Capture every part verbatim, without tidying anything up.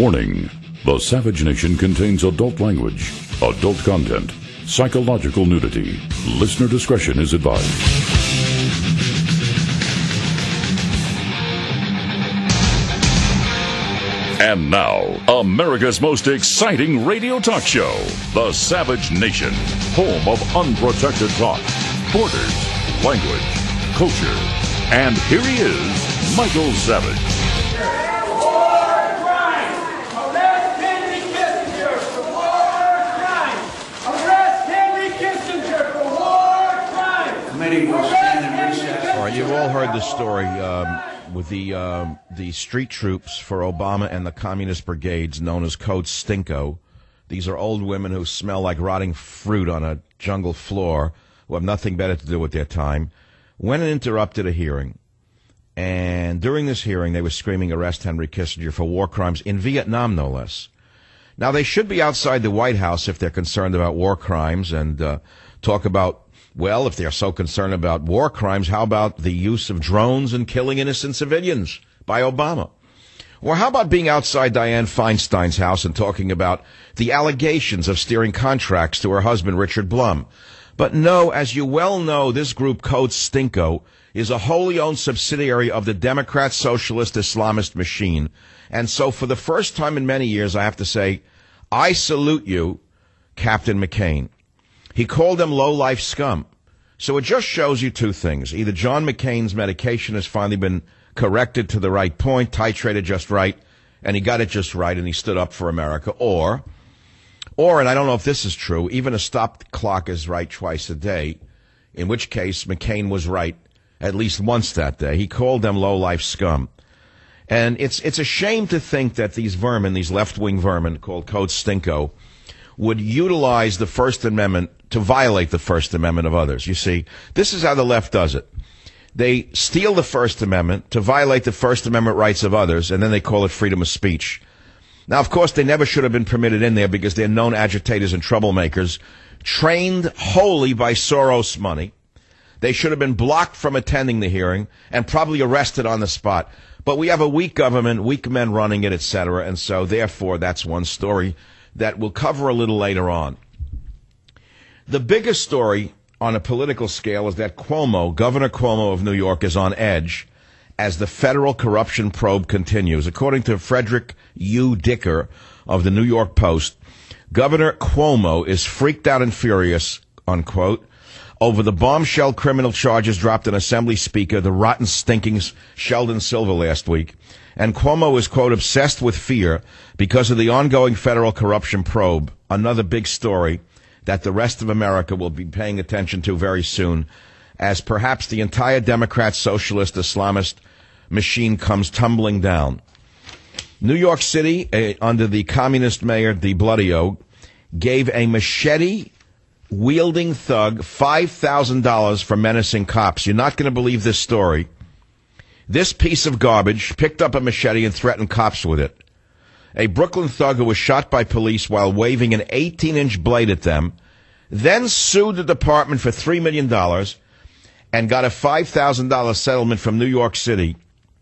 Warning: the Savage Nation contains adult language, adult content, psychological nudity. Listener discretion is advised. And now, America's most exciting radio talk show, The Savage Nation, home of unprotected talk, borders, language, culture. And here he is, Michael Savage. All right, you've all heard this story um, with the um, the street troops for Obama and the communist brigades known as Code Stinko. These are old women who smell like rotting fruit on a jungle floor, who have nothing better to do with their time, went and interrupted a hearing. And during this hearing, they were screaming, "Arrest Henry Kissinger for war crimes in Vietnam, no less." Now, they should be outside the White House if they're concerned about war crimes and uh, talk about, well, if they're so concerned about war crimes, how about the use of drones and killing innocent civilians by Obama? Or how about being outside Dianne Feinstein's house and talking about the allegations of steering contracts to her husband, Richard Blum? But no, as you well know, this group, Code Stinko, is a wholly owned subsidiary of the Democrat Socialist Islamist machine. And so for the first time in many years, I have to say, I salute you, Captain McCain. He called them low-life scum. So it just shows you two things. Either John McCain's medication has finally been corrected to the right point, titrated just right, and he got it just right, and he stood up for America. Or, or, and I don't know if this is true, even a stopped clock is right twice a day, in which case McCain was right at least once that day. He called them low-life scum. And it's it's a shame to think that these vermin, these left-wing vermin called Code Stinko, would utilize the First Amendment to violate the First Amendment of others. You see, this is how the left does it. They steal the First Amendment to violate the First Amendment rights of others, and then they call it freedom of speech. Now, of course, they never should have been permitted in there because they're known agitators and troublemakers, trained wholly by Soros money. They should have been blocked from attending the hearing and probably arrested on the spot. But we have a weak government, weak men running it, et cetera, and so, therefore, that's one story that we'll cover a little later on. The biggest story on a political scale is that Cuomo, Governor Cuomo of New York, is on edge as the federal corruption probe continues. According to Frederick U. Dicker of the New York Post, Governor Cuomo is freaked out and furious, unquote, over the bombshell criminal charges dropped on Assembly Speaker, the rotten, stinking Sheldon Silver last week. And Cuomo is, quote, obsessed with fear because of the ongoing federal corruption probe, another big story that the rest of America will be paying attention to very soon, as perhaps the entire Democrat Socialist Islamist machine comes tumbling down. New York City, uh, under the communist mayor de Blasio, gave a machete-wielding thug five thousand dollars for menacing cops. You're not going to believe this story. This piece of garbage picked up a machete and threatened cops with it. A Brooklyn thug who was shot by police while waving an eighteen-inch blade at them, then sued the department for three million dollars and got a five thousand dollars settlement from New York City,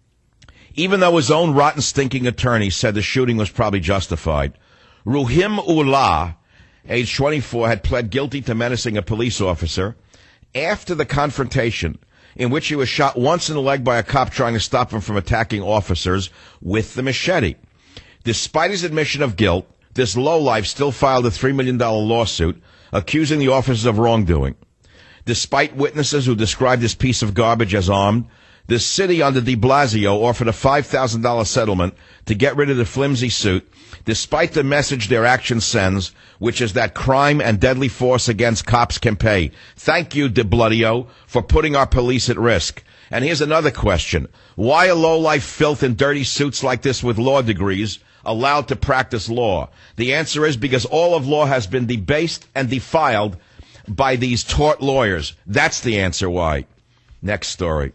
even though his own rotten, stinking attorney said the shooting was probably justified. Ruhim Ullah, age twenty-four, had pled guilty to menacing a police officer after the confrontation, in which he was shot once in the leg by a cop trying to stop him from attacking officers with the machete. Despite his admission of guilt, this lowlife still filed a three million dollars lawsuit accusing the officers of wrongdoing. Despite witnesses who described this piece of garbage as armed, the city under de Blasio offered a five thousand dollars settlement to get rid of the flimsy suit, despite the message their action sends, which is that crime and deadly force against cops can pay. Thank you, de Blasio, for putting our police at risk. And here's another question. Why are low-life filth in dirty suits like this with law degrees allowed to practice law? The answer is because all of law has been debased and defiled by these taught lawyers. That's the answer why. Next story.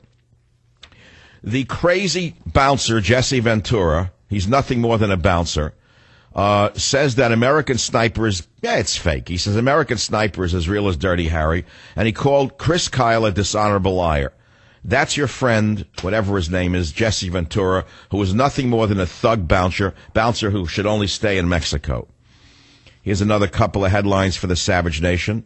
The crazy bouncer, Jesse Ventura, he's nothing more than a bouncer, uh, says that American Sniper is, yeah, it's fake. He says American Sniper is as real as Dirty Harry, and he called Chris Kyle a dishonorable liar. That's your friend, whatever his name is, Jesse Ventura, who is nothing more than a thug bouncer, bouncer who should only stay in Mexico. Here's another couple of headlines for the Savage Nation.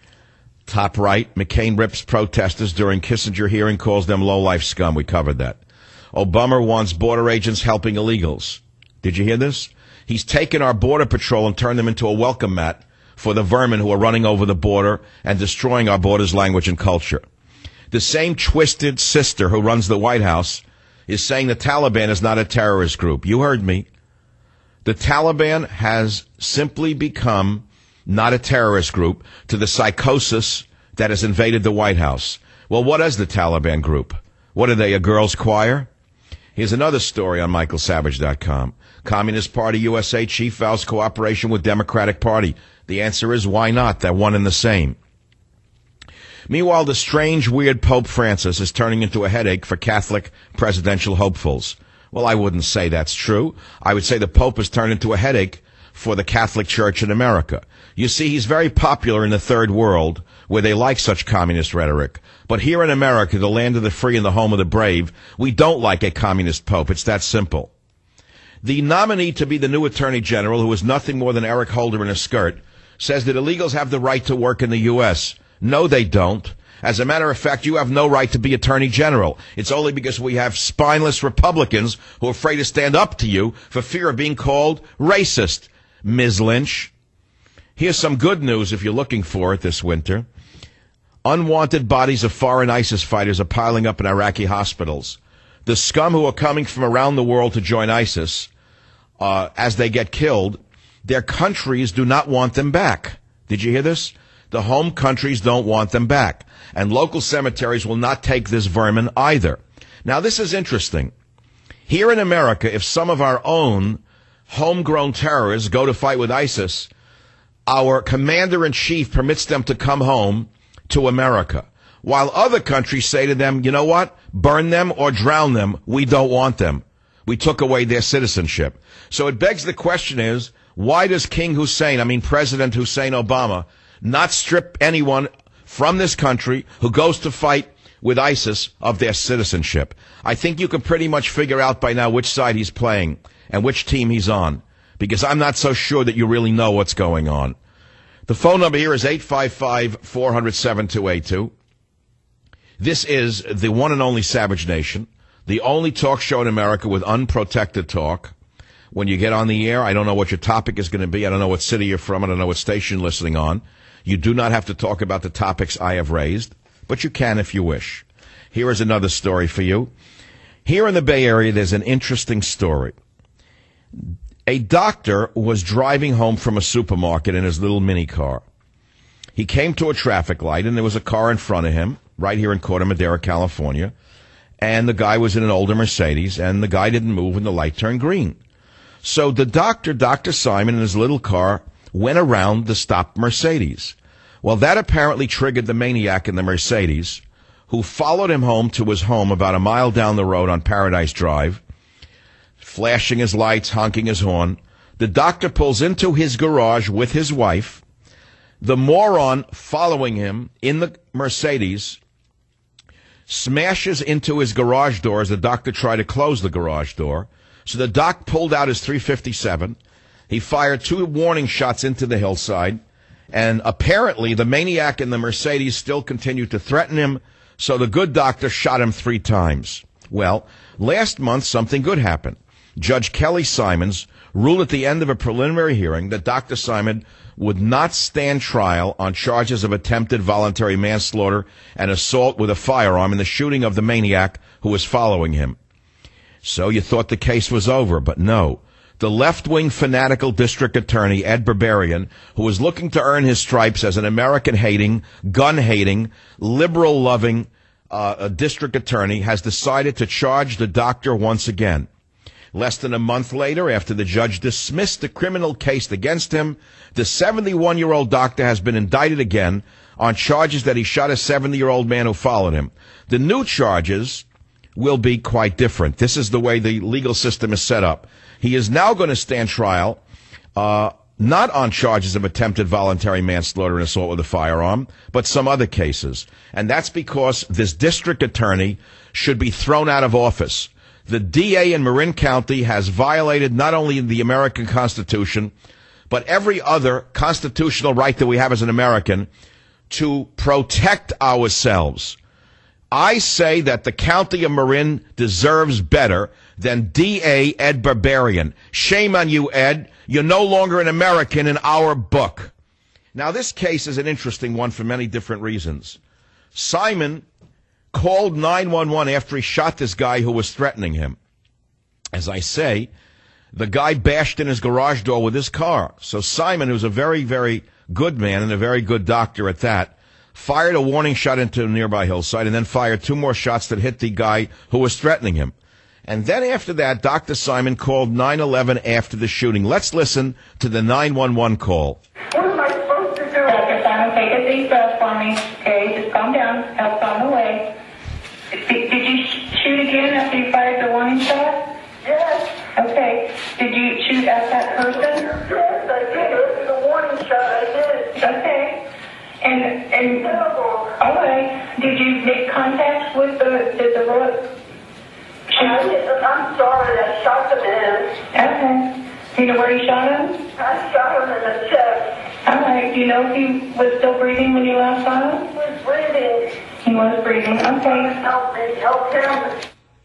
Top right, McCain rips protesters during Kissinger hearing, calls them low-life scum. We covered that. Obama wants border agents helping illegals. Did you hear this? He's taken our border patrol and turned them into a welcome mat for the vermin who are running over the border and destroying our border's language and culture. The same twisted sister who runs the White House is saying the Taliban is not a terrorist group. You heard me. The Taliban has simply become not a terrorist group to the psychosis that has invaded the White House. Well, what is the Taliban group? What are they, a girls' choir? Here's another story on Michael Savage dot com. Communist Party U S A chief vows cooperation with Democratic Party. The answer is, why not? They're one and the same. Meanwhile, the strange, weird Pope Francis is turning into a headache for Catholic presidential hopefuls. Well, I wouldn't say that's true. I would say the Pope has turned into a headache for the Catholic Church in America. You see, he's very popular in the third world, where they like such communist rhetoric. But here in America, the land of the free and the home of the brave, we don't like a communist Pope. It's that simple. The nominee to be the new Attorney General, who is nothing more than Eric Holder in a skirt, says that illegals have the right to work in the U S No, they don't. As a matter of fact, you have no right to be Attorney General. It's only because we have spineless Republicans who are afraid to stand up to you for fear of being called racist, Miz Lynch. Here's some good news if you're looking for it this winter. Unwanted bodies of foreign ISIS fighters are piling up in Iraqi hospitals. The scum who are coming from around the world to join ISIS, uh, as they get killed, their countries do not want them back. Did you hear this? The home countries don't want them back. And local cemeteries will not take this vermin either. Now, this is interesting. Here in America, if some of our own homegrown terrorists go to fight with ISIS, our commander-in-chief permits them to come home to America, while other countries say to them, you know what, burn them or drown them. We don't want them. We took away their citizenship. So it begs the question is, why does King Hussein, I mean President Hussein Obama, not strip anyone from this country who goes to fight with ISIS of their citizenship? I think you can pretty much figure out by now which side he's playing and which team he's on, because I'm not so sure that you really know what's going on. The phone number here is eight five five, four hundred, seven two eight two. This is the one and only Savage Nation, the only talk show in America with unprotected talk. When you get on the air, I don't know what your topic is going to be. I don't know what city you're from. I don't know what station you're listening on. You do not have to talk about the topics I have raised, but you can if you wish. Here is another story for you. Here in the Bay Area, there's an interesting story. A doctor was driving home from a supermarket in his little mini car. He came to a traffic light, and there was a car in front of him, right here in Corte Madera, California, and the guy was in an older Mercedes, and the guy didn't move when the light turned green. So the doctor, Doctor Simon, in his little car, went around the stopped Mercedes. Well, that apparently triggered the maniac in the Mercedes, who followed him home to his home about a mile down the road on Paradise Drive, flashing his lights, honking his horn. The doctor pulls into his garage with his wife. The moron following him in the Mercedes smashes into his garage door as the doctor tried to close the garage door. So the doc pulled out his three fifty-seven. He fired two warning shots into the hillside. And apparently the maniac in the Mercedes still continued to threaten him. So the good doctor shot him three times. Well, last month something good happened. Judge Kelly Simons ruled at the end of a preliminary hearing that Doctor Simon would not stand trial on charges of attempted voluntary manslaughter and assault with a firearm in the shooting of the maniac who was following him. So you thought the case was over, but no. The left-wing fanatical district attorney, Ed Berberian, who was looking to earn his stripes as an American-hating, gun-hating, liberal-loving uh, district attorney, has decided to charge the doctor once again. Less than a month later, after the judge dismissed the criminal case against him, the seventy-one-year-old doctor has been indicted again on charges that he shot a seventy-year-old man who followed him. The new charges will be quite different. This is the way the legal system is set up. He is now going to stand trial uh, not on charges of attempted voluntary manslaughter and assault with a firearm, but some other cases. And that's because this district attorney should be thrown out of office. The D A in Marin County has violated not only the American Constitution, but every other constitutional right that we have as an American to protect ourselves. I say that the county of Marin deserves better than D A Ed Berberian. Shame on you, Ed. You're no longer an American in our book. Now, this case is an interesting one for many different reasons. Simon called nine one one after he shot this guy who was threatening him. As I say, the guy bashed in his garage door with his car. So Simon, who's a very, very good man and a very good doctor at that, fired a warning shot into a nearby hillside and then fired two more shots that hit the guy who was threatening him. And then after that, Doctor Simon called nine one one after the shooting. Let's listen to the nine one one call. What am I supposed to do? Doctor Simon, take a deep breath for me. Okay, just calm down. Help's on the way. Did, did you sh- shoot again after you fired the warning shot? Yes. Okay. Did you shoot at that person? Yes, I did. It was a warning shot. I did. Okay. And, and, all right. Did you make contact with the, did the road? I'm sorry, I shot the man. Okay. Do you know where you shot him? I shot him in the chest. All right. Do you know if he was still breathing when you last saw him? He was breathing. He was breathing. Okay. Help me. Help him.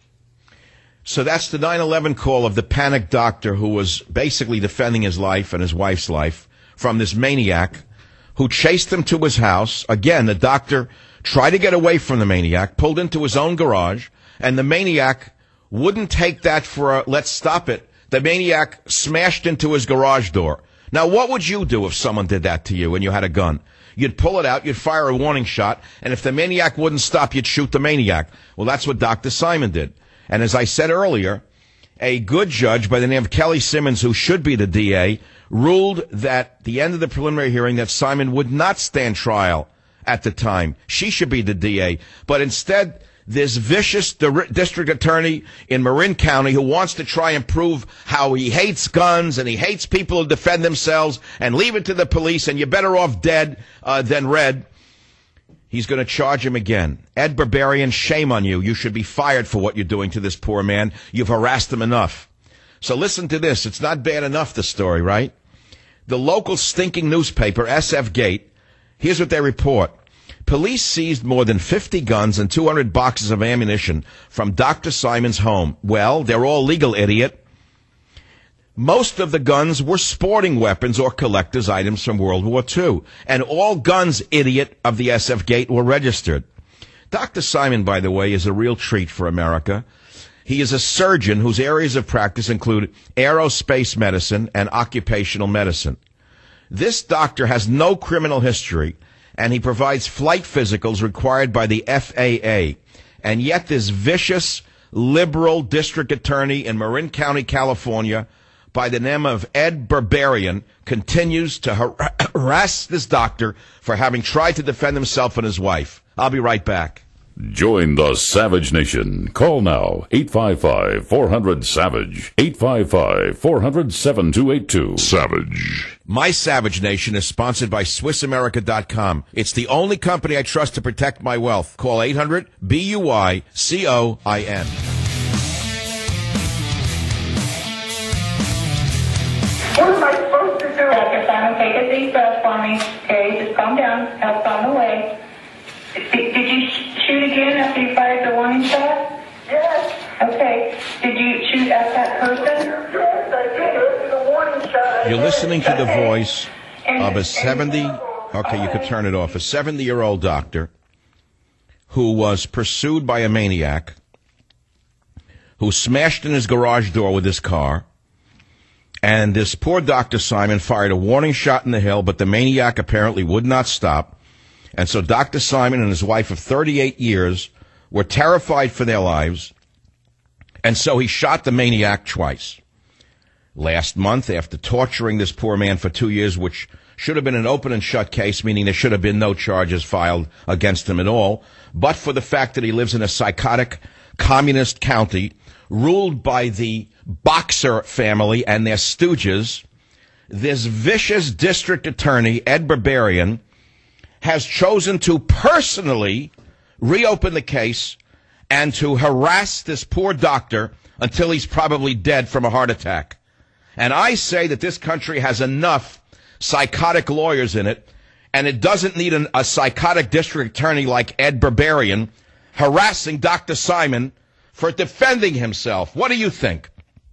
So that's the nine one one call of the panicked doctor who was basically defending his life and his wife's life from this maniac who chased them to his house. Again, the doctor tried to get away from the maniac, pulled into his own garage, and the maniac wouldn't take that for a let's stop it. The maniac smashed into his garage door. Now, what would you do if someone did that to you and you had a gun? You'd pull it out, you'd fire a warning shot, and if the maniac wouldn't stop, you'd shoot the maniac. Well, that's what Doctor Simon did. And as I said earlier, a good judge by the name of Kelly Simmons, who should be the D A, ruled that at the end of the preliminary hearing that Simon would not stand trial at the time. She should be the D A. But instead, this vicious di- district attorney in Marin County who wants to try and prove how he hates guns and he hates people who defend themselves and leave it to the police and you're better off dead uh, than red, he's going to charge him again. Ed Berberian, shame on you. You should be fired for what you're doing to this poor man. You've harassed him enough. So listen to this. It's not bad enough, the story, right? The local stinking newspaper, S F Gate, here's what they report. Police seized more than fifty guns and two hundred boxes of ammunition from Doctor Simon's home. Well, they're all legal, idiot. Most of the guns were sporting weapons or collector's items from World War Two. And all guns, idiot, of the S F Gate were registered. Doctor Simon, by the way, is a real treat for America. He is a surgeon whose areas of practice include aerospace medicine and occupational medicine. This doctor has no criminal history, and he provides flight physicals required by the F A A. And yet this vicious, liberal district attorney in Marin County, California, by the name of Ed Berberian, continues to har- harass this doctor for having tried to defend himself and his wife. I'll be right back. Join the Savage Nation. Call now, eight five five, four hundred, SAVAGE, eight five five, four hundred, seven two eight two. Savage. My Savage Nation is sponsored by Swiss America dot com. It's the only company I trust to protect my wealth. Call eight hundred, B U Y, C O I N. What am I supposed to do? Doctor Simon, take a deep breath for me. Okay, just calm down. Help's on the way. Did, did you sh- shoot again after you fired the warning shot? Yes. Okay. Did you shoot at that person? Yes, I did. It was a warning shot. You're listening to the okay. voice and, of a seventy, okay, you could turn it off, a seventy-year-old doctor who was pursued by a maniac who smashed in his garage door with his car. And this poor Doctor Simon fired a warning shot in the hill, but the maniac apparently would not stop. And so Doctor Simon and his wife of thirty-eight years were terrified for their lives, and so he shot the maniac twice. Last month, after torturing this poor man for two years, which should have been an open and shut case, meaning there should have been no charges filed against him at all, but for the fact that he lives in a psychotic communist county ruled by the Boxer family and their stooges, this vicious district attorney, Ed Berberian, has chosen to personally reopen the case and to harass this poor doctor until he's probably dead from a heart attack. And I say that this country has enough psychotic lawyers in it, and it doesn't need an, a psychotic district attorney like Ed Berberian harassing Doctor Simon for defending himself. What do you think?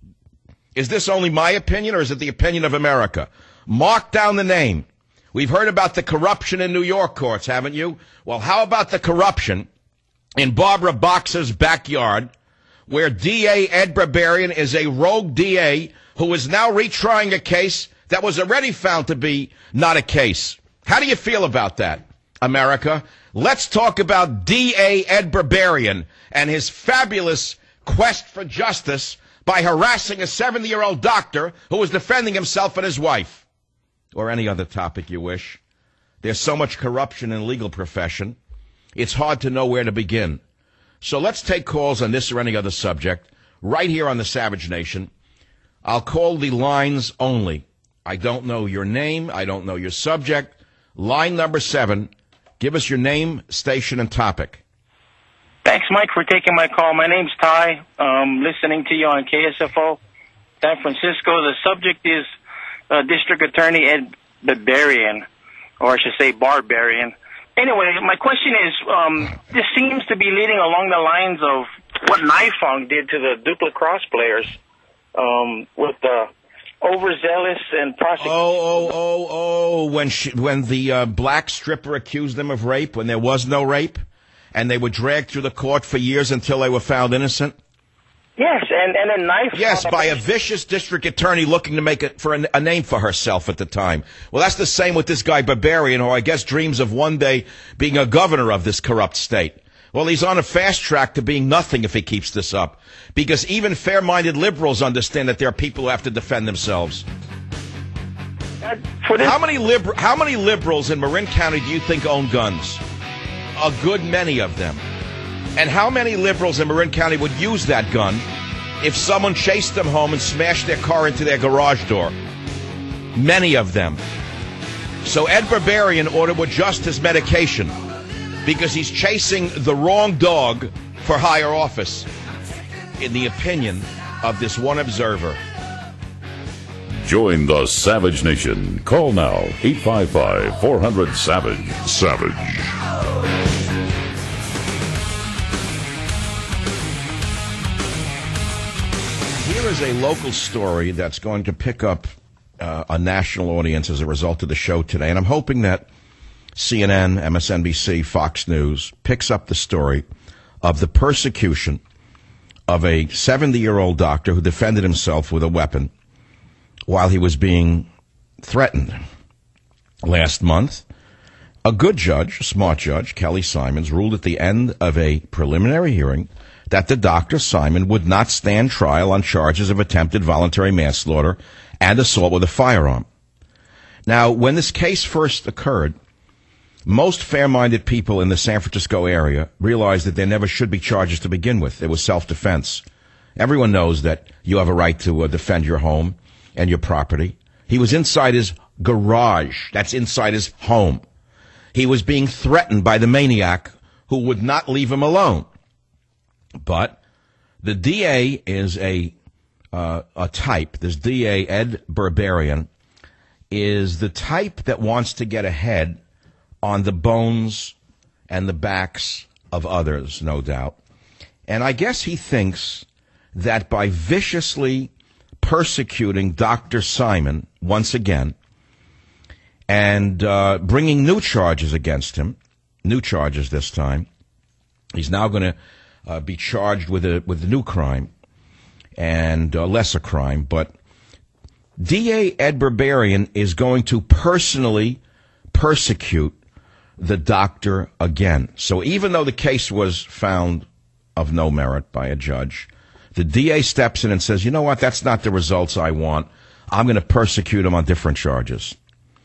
Is this only my opinion, or is it the opinion of America? Mark down the name. We've heard about the corruption in New York courts, haven't you? Well, how about the corruption in Barbara Boxer's backyard, where D A Ed Berberian is a rogue D A who is now retrying a case that was already found to be not a case? How do you feel about that, America? Let's talk about D A Ed Berberian and his fabulous quest for justice by harassing a seventy-year-old doctor who was defending himself and his wife. Or any other topic you wish. There's so much corruption in the legal profession, it's hard to know where to begin. So let's take calls on this or any other subject right here on the Savage Nation. I'll call the lines only. I don't know your name. I don't know your subject. Line number seven. Give us your name, station, and topic. Thanks, Mike, for taking my call. My name's Ty. Um, listening to you on K S F O, San Francisco. The subject is uh, District Attorney Ed Berberian, or I should say Barbarian. Anyway, my question is, um, this seems to be leading along the lines of what Nifong did to the Dupla Cross players um, with the overzealous and prosecution. Oh, oh, oh, oh, when, she, when the uh, black stripper accused them of rape, when there was no rape? And they were dragged through the court for years until they were found innocent? Yes, and, and a knife. Yes, by a vicious district attorney looking to make it for a, a name for herself at the time. Well, that's the same with this guy Berberian, who I guess dreams of one day being a governor of this corrupt state. Well, he's on a fast track to being nothing if he keeps this up. Because even fair-minded liberals understand that there are people who have to defend themselves. Uh, for this- how many liber- how many liberals in Marin County do you think own guns? A good many of them. And how many liberals in Marin County would use that gun if someone chased them home and smashed their car into their garage door? Many of them. So Ed Berberian ought to adjust his medication because he's chasing the wrong dog for higher office, in the opinion of this one observer. Join the Savage Nation. Call now, eight five five, four hundred, SAVAGE. Savage. Here is a local story that's going to pick up uh, a national audience as a result of the show today. And I'm hoping that C N N, M S N B C, Fox News picks up the story of the persecution of a seventy-year-old doctor who defended himself with a weapon while he was being threatened. Last month, a good judge, a smart judge, Kelly Simons, ruled at the end of a preliminary hearing that the Doctor Simon would not stand trial on charges of attempted voluntary manslaughter and assault with a firearm. Now, when this case first occurred, most fair-minded people in the San Francisco area realized that there never should be charges to begin with. It was self-defense. Everyone knows that you have a right to uh, defend your home and your property. He was inside his garage. That's inside his home. He was being threatened by the maniac who would not leave him alone. But the D A is a uh, a type. This D A, Ed Berberian, is the type that wants to get ahead on the bones and the backs of others, no doubt. And I guess he thinks that by viciously persecuting Doctor Simon once again and uh, bringing new charges against him, new charges this time, he's now going to Uh, be charged with a with a new crime and a lesser crime. But D A Ed Berberian is going to personally persecute the doctor again. So even though the case was found of no merit by a judge, the D A steps in and says, you know what, that's not the results I want. I'm going to persecute him on different charges.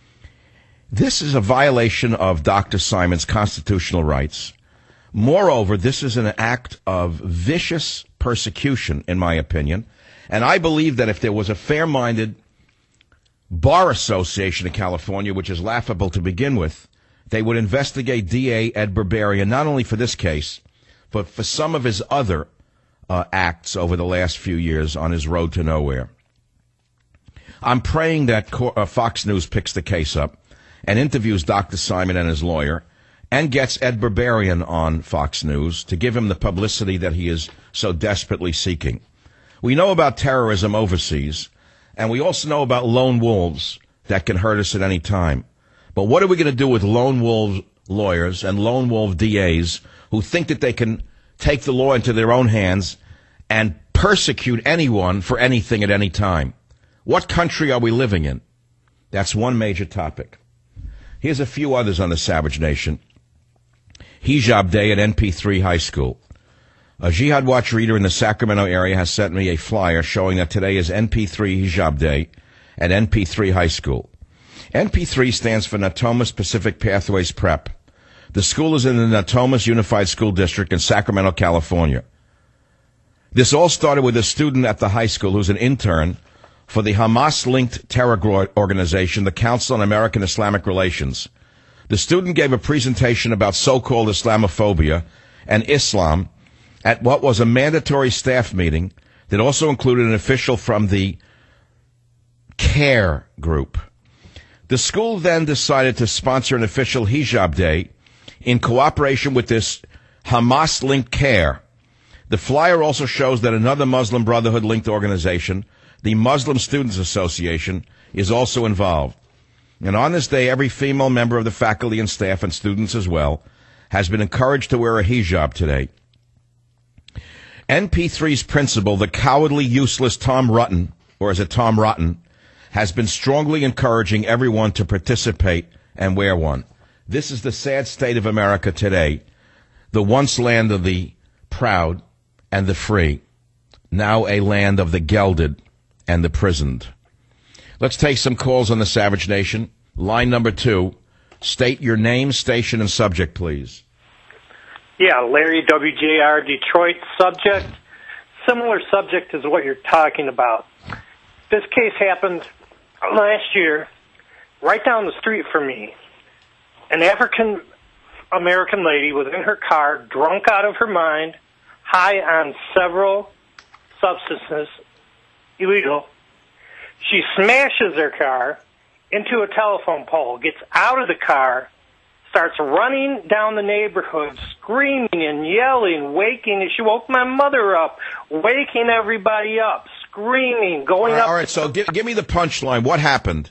This is a violation of Doctor Simon's constitutional rights. Moreover, this is an act of vicious persecution, in my opinion, and I believe that if there was a fair-minded Bar Association of California, which is laughable to begin with, they would investigate D A Ed Berberian not only for this case, but for some of his other uh, acts over the last few years on his road to nowhere. I'm praying that uh, Fox News picks the case up and interviews Doctor Simon and his lawyer and gets Ed Berberian on Fox News to give him the publicity that he is so desperately seeking. We know about terrorism overseas, and we also know about lone wolves that can hurt us at any time. But what are we going to do with lone wolf lawyers and lone wolf D As who think that they can take the law into their own hands and persecute anyone for anything at any time? What country are we living in? That's one major topic. Here's a few others on the Savage Nation. Hijab Day at N P three High School. A Jihad Watch reader in the Sacramento area has sent me a flyer showing that today is N P three Hijab Day at N P three High School. N P three stands for Natomas Pacific Pathways Prep. The school is in the Natomas Unified School District in Sacramento, California. This all started with a student at the high school who's an intern for the Hamas-linked terror organization, the Council on American Islamic Relations. The student gave a presentation about so-called Islamophobia and Islam at what was a mandatory staff meeting that also included an official from the CARE group. The school then decided to sponsor an official Hijab Day in cooperation with this Hamas-linked CARE. The flyer also shows that another Muslim Brotherhood-linked organization, the Muslim Students Association, is also involved. And on this day, every female member of the faculty and staff and students as well has been encouraged to wear a hijab today. N P three's principal, the cowardly, useless Tom Rutten, or is it Tom Rotten, has been strongly encouraging everyone to participate and wear one. This is the sad state of America today, the once land of the proud and the free, now a land of the gelded and the prisoned. Let's take some calls on the Savage Nation. Line number two. State your name, station, and subject, please. Yeah, Larry, W J R, Detroit. Subject, similar subject is what you're talking about. This case happened last year right down the street from me. An African-American lady was in her car, drunk out of her mind, high on several substances, illegal. She smashes her car into a telephone pole, gets out of the car, starts running down the neighborhood, screaming and yelling, waking. She woke my mother up, waking everybody up, screaming, going all right, up. All right, so give, give me the punchline. What happened?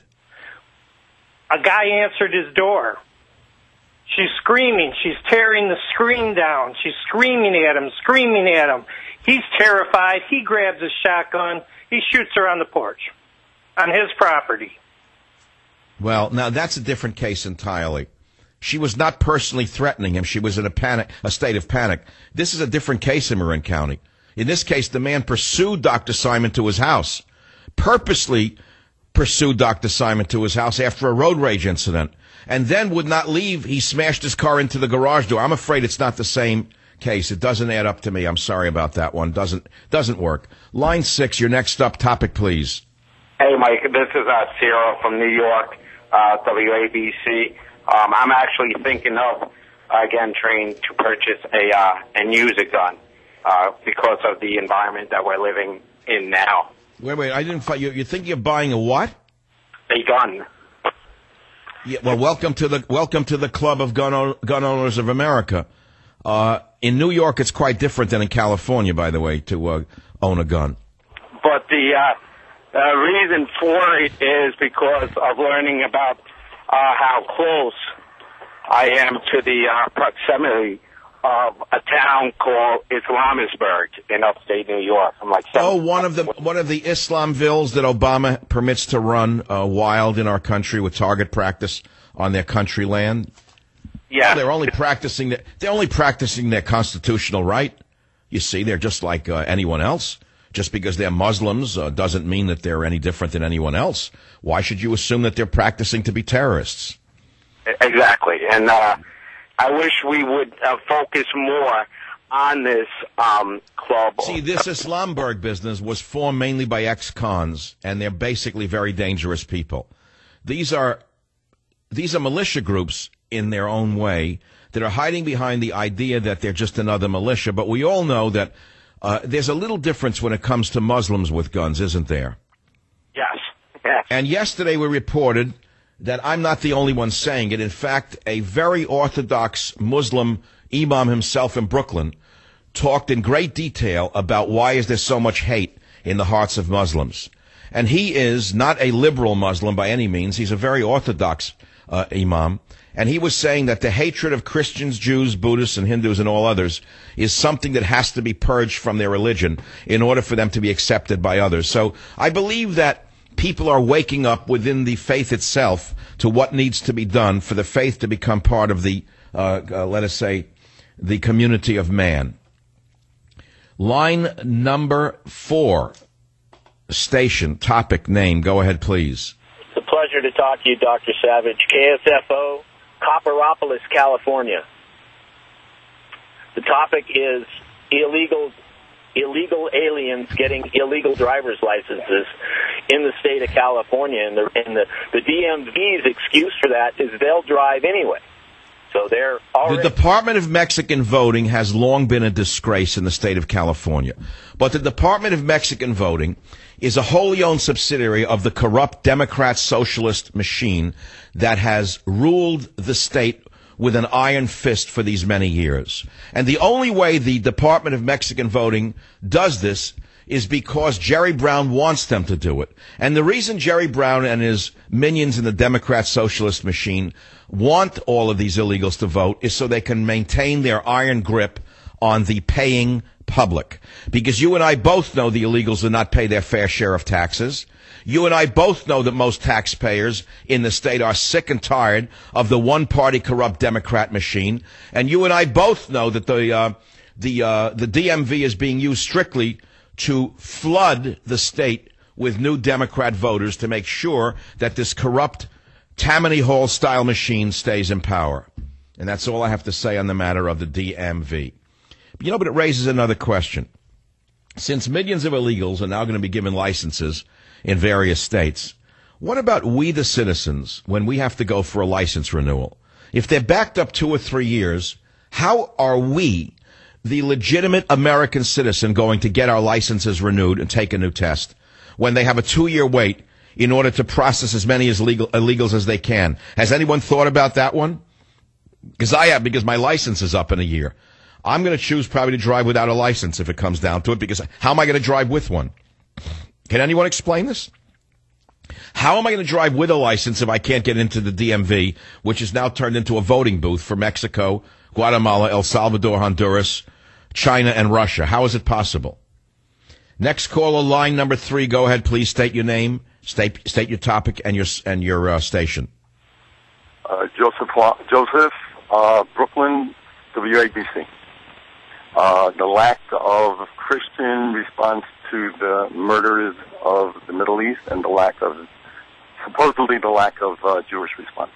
A guy answered his door. She's screaming. She's tearing the screen down. She's screaming at him, screaming at him. He's terrified. He grabs his shotgun. He shoots her on the porch, on his property. Well, now that's a different case entirely. She was not personally threatening him. She was in a panic, a state of panic. This is a different case in Marin County. In this case, the man pursued Doctor Simon to his house, purposely pursued Doctor Simon to his house after a road rage incident, and then would not leave. He smashed his car into the garage door. I'm afraid it's not the same case. It doesn't add up to me. I'm sorry about that one. Doesn't doesn't work. Line six, your next up topic, please. Hey, Mike. This is uh, Cyril from New York, uh, W A B C. Um, I'm actually thinking of, uh, again, trying to purchase a uh, and use a gun uh, because of the environment that we're living in now. Wait, wait. I didn't find you. You think you're buying a what? A gun. Yeah. Well, welcome to the welcome to the club of gun o- gun owners of America. Uh, in New York, it's quite different than in California, by the way, to uh, own a gun. But the uh, uh, reason for it is because of learning about uh, how close I am to the uh, proximity of a town called Islamisburg in upstate New York. I'm like, oh, one of the one of the Islamvilles that Obama permits to run uh, wild in our country with target practice on their country land. Yeah, well, they're only practicing their, they're only practicing their constitutional right. You see, they're just like uh, anyone else. Just because they're Muslims uh, doesn't mean that they're any different than anyone else. Why should you assume that they're practicing to be terrorists? Exactly, and uh, I wish we would uh, focus more on this um, club. See, this Islamberg business was formed mainly by ex-cons, and they're basically very dangerous people. These are these are militia groups in their own way that are hiding behind the idea that they're just another militia. But we all know that uh, there's a little difference when it comes to Muslims with guns, isn't there? Yes. Yes. And yesterday we reported that I'm not the only one saying it. In fact, a very orthodox Muslim imam himself in Brooklyn talked in great detail about why is there so much hate in the hearts of Muslims. And he is not a liberal Muslim by any means. He's a very orthodox uh, imam. And he was saying that the hatred of Christians, Jews, Buddhists, and Hindus and all others is something that has to be purged from their religion in order for them to be accepted by others. So I believe that people are waking up within the faith itself to what needs to be done for the faith to become part of the, uh, uh, let us say, the community of man. Line number four, station, topic, name. Go ahead, please. It's a pleasure to talk to you, Doctor Savage. K S F O, Copperopolis, California. The topic is illegal illegal aliens getting illegal driver's licenses in the state of California. And the, and the, the D M V's excuse for that is they'll drive anyway. So they're already... The Department of Mexican Voting has long been a disgrace in the state of California. But the Department of Mexican Voting is a wholly owned subsidiary of the corrupt Democrat socialist machine that has ruled the state with an iron fist for these many years. And the only way the Department of Mexican Voting does this is because Jerry Brown wants them to do it. And the reason Jerry Brown and his minions in the Democrat socialist machine want all of these illegals to vote is so they can maintain their iron grip on the paying public. Because you and I both know the illegals do not pay their fair share of taxes. You and I both know that most taxpayers in the state are sick and tired of the one-party corrupt Democrat machine. And you and I both know that the uh, the uh, the D M V is being used strictly to flood the state with new Democrat voters to make sure that this corrupt Tammany Hall-style machine stays in power. And that's all I have to say on the matter of the D M V. You know, but it raises another question. Since millions of illegals are now going to be given licenses in various states, what about we the citizens when we have to go for a license renewal? If they're backed up two or three years, how are we, the legitimate American citizen, going to get our licenses renewed and take a new test when they have a two-year wait in order to process as many as legal, illegals as they can? Has anyone thought about that one? Because I have, because my license is up in a year. I'm going to choose probably to drive without a license if it comes down to it, because how am I going to drive with one? Can anyone explain this? How am I going to drive with a license if I can't get into the D M V, which is now turned into a voting booth for Mexico, Guatemala, El Salvador, Honduras, China, and Russia? How is it possible? Next caller, line number three. Go ahead, please. State your name, state state your topic, and your and your uh, station. Uh, Joseph Joseph, uh, Brooklyn, W A B C. Uh, the lack of Christian response to the murders of the Middle East, and the lack of, supposedly the lack of uh, Jewish response.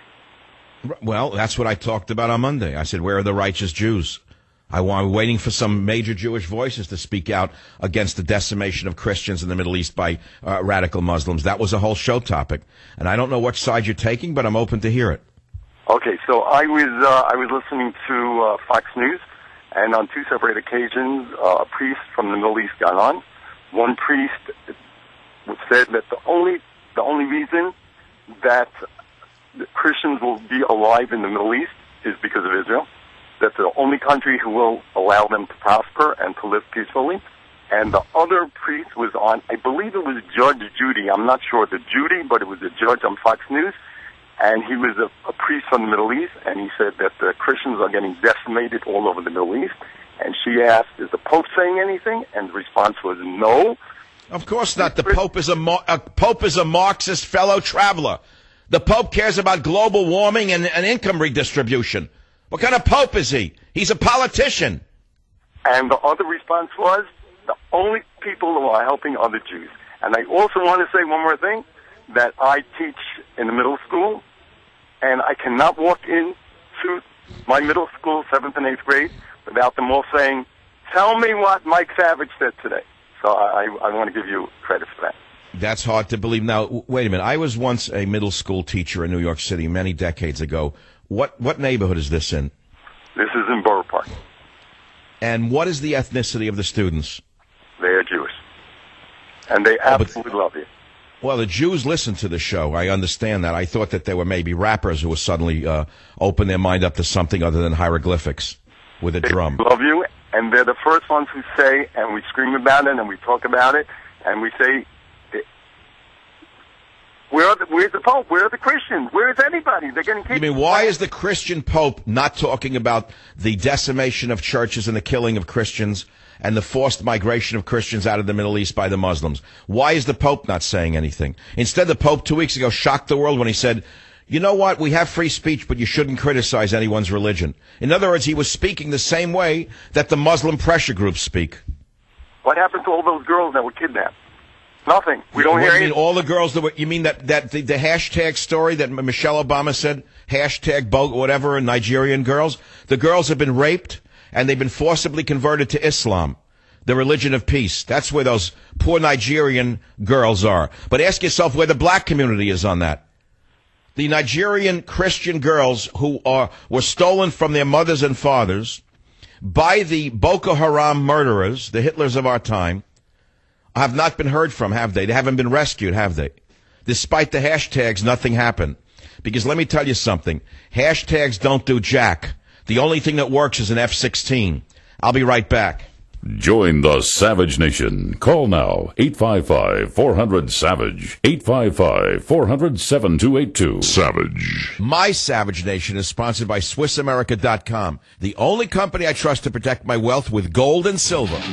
Well, that's what I talked about on Monday. I said, where are the righteous Jews? I I'm waiting for some major Jewish voices to speak out against the decimation of Christians in the Middle East by uh, radical Muslims. That was a whole show topic. And I don't know which side you're taking, but I'm open to hear it. Okay, so I was uh, I was listening to uh, Fox News, and on two separate occasions, uh, a priest from the Middle East got on. One priest said that the only the only reason that the Christians will be alive in the Middle East is because of Israel. That's the only country who will allow them to prosper and to live peacefully. And the other priest was on, I believe it was Judge Judy. I'm not sure the Judy, but it was a judge on Fox News. And he was a, a priest from the Middle East, and he said that the Christians are getting decimated all over the Middle East. And she asked, is the Pope saying anything? And the response was no. Of course not. The Pope is a, a Pope is a Marxist fellow traveler. The Pope cares about global warming and, and income redistribution. What kind of Pope is he? He's a politician. And the other response was, the only people who are helping are the Jews. And I also want to say one more thing, that I teach in the middle school, and I cannot walk into my middle school, seventh and eighth grade, without them all saying, tell me what Mike Savage said today. So I, I, I want to give you credit for that. That's hard to believe. Now, w- wait a minute. I was once a middle school teacher in New York City many decades ago. What what neighborhood is this in? This is in Borough Park. And what is the ethnicity of the students? They are Jewish. And they absolutely love you. Well, the Jews listen to the show. I understand that. I thought that there were maybe rappers who would suddenly uh, open their mind up to something other than hieroglyphics with a They drum. love you, and they're the first ones who say, and we scream about it, and we talk about it, and we say, where are the, where's the Pope? Where are the Christians? Where is anybody? They're getting kicked. You mean, why is the Christian Pope not talking about the decimation of churches and the killing of Christians and the forced migration of Christians out of the Middle East by the Muslims? Why is the Pope not saying anything? Instead, the Pope two weeks ago shocked the world when he said, you know what, we have free speech, but you shouldn't criticize anyone's religion. In other words, he was speaking the same way that the Muslim pressure groups speak. What happened to all those girls that were kidnapped? Nothing. We don't What, hear you mean anything. all the girls that were, you mean that, that the, the hashtag story that M- Michelle Obama said, hashtag bo- whatever, Nigerian girls? The girls have been raped and they've been forcibly converted to Islam, the religion of peace. That's where those poor Nigerian girls are. But ask yourself where the black community is on that. The Nigerian Christian girls who are were stolen from their mothers and fathers by the Boko Haram murderers, the Hitlers of our time, have not been heard from, have they? They haven't been rescued, have they? Despite the hashtags, nothing happened. Because let me tell you something. Hashtags don't do jack. The only thing that works is an F sixteen. I'll be right back. Join the Savage Nation. Call now, eight five five, four hundred, SAVAGE, eight five five, four hundred, seven two eight two. Savage. My Savage Nation is sponsored by Swiss America dot com, the only company I trust to protect my wealth with gold and silver.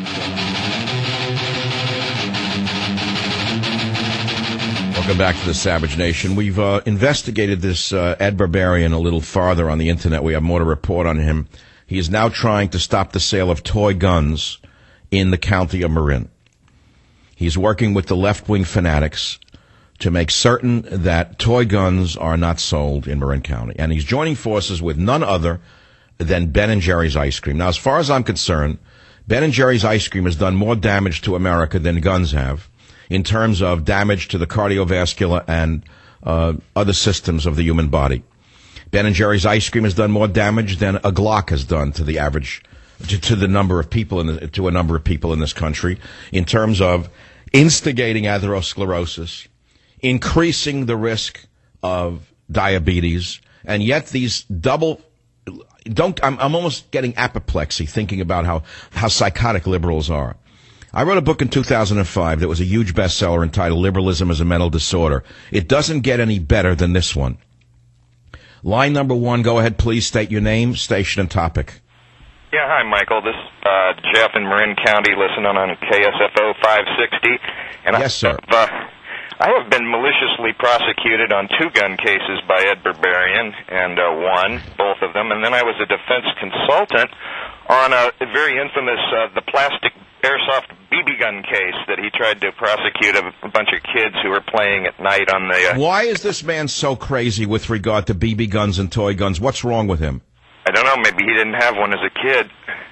Welcome back to the Savage Nation. We've uh, investigated this uh, Ed Barbarian a little farther on the Internet. We have more to report on him. He is now trying to stop the sale of toy guns in the county of Marin. He's working with the left-wing fanatics to make certain that toy guns are not sold in Marin County. And he's joining forces with none other than Ben and Jerry's Ice Cream. Now, as far as I'm concerned, Ben and Jerry's Ice Cream has done more damage to America than guns have, in terms of damage to the cardiovascular and uh, other systems of the human body. Ben and Jerry's Ice Cream has done more damage than a Glock has done to the average, to, to the number of people in the, to a number of people in this country, in terms of instigating atherosclerosis, increasing the risk of diabetes, and yet these double. Don't I'm, I'm almost getting apoplexy thinking about how how psychotic liberals are. I wrote a book in two thousand five that was a huge bestseller entitled Liberalism as a Mental Disorder. It doesn't get any better than this one. Line number one, go ahead, please state your name, station, and topic. Yeah, hi, Michael. This is uh, Jeff in Marin County, listening on K S F O five sixty. And yes, sir. I've, uh, I have been maliciously prosecuted on two gun cases by Ed Barbarian, and uh, won both of them. And then I was a defense consultant on a very infamous, uh, the plastic airsoft B B gun case that he tried to prosecute a, a bunch of kids who were playing at night on the... Uh, Why is this man so crazy with regard to B B guns and toy guns? What's wrong with him? I don't know, maybe he didn't have one as a kid.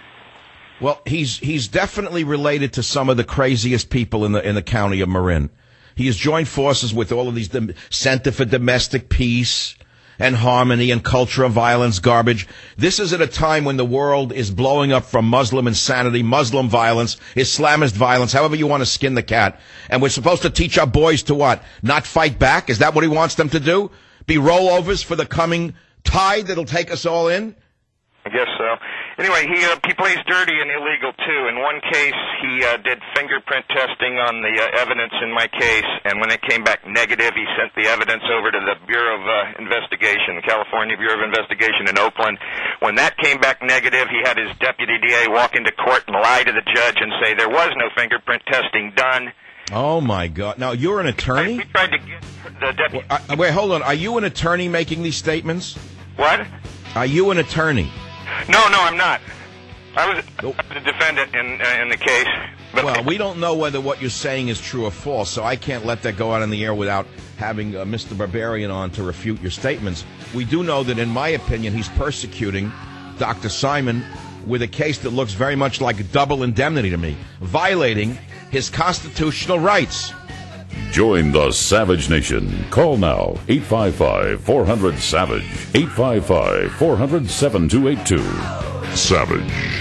Well, he's he's definitely related to some of the craziest people in the in the county of Marin. He has joined forces with all of these dom- Center for Domestic Peace and Harmony and Culture of Violence garbage. This is at a time when the world is blowing up from Muslim insanity, Muslim violence, Islamist violence, however you want to skin the cat. And we're supposed to teach our boys to what? Not fight back? Is that what he wants them to do? Be rollovers for the coming tide that'll take us all in? I guess so. Anyway, he uh, he plays dirty and illegal, too. In one case, he uh, did fingerprint testing on the uh, evidence in my case, and when it came back negative, he sent the evidence over to the Bureau of uh, Investigation, California Bureau of Investigation in Oakland. When that came back negative, he had his deputy D A walk into court and lie to the judge and say there was no fingerprint testing done. Oh, my God. Now, you're an attorney? He tried to get the deputy... Well, uh, wait, hold on. Are you an attorney making these statements? What? Are you an attorney? No, no, I'm not. I was, I was a defendant in uh, in the case. But well, we don't know whether what you're saying is true or false, so I can't let that go out in the air without having uh, Mister Barbarian on to refute your statements. We do know that, in my opinion, he's persecuting Doctor Simon with a case that looks very much like double indemnity to me, violating his constitutional rights. Join the Savage Nation. Call now, eight five five, four hundred, SAVAGE, eight five five, four hundred, seven two eight two. Savage.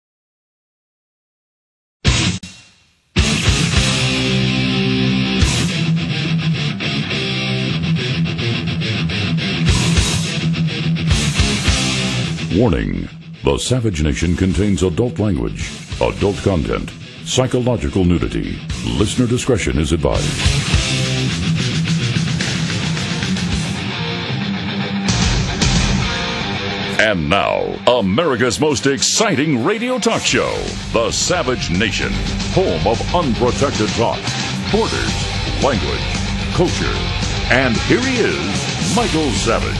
Warning. The Savage Nation contains adult language, adult content, psychological nudity. Listener discretion is advised. And now, America's most exciting radio talk show, The Savage Nation, home of unprotected talk, borders, language, culture. And here he is, Michael Savage.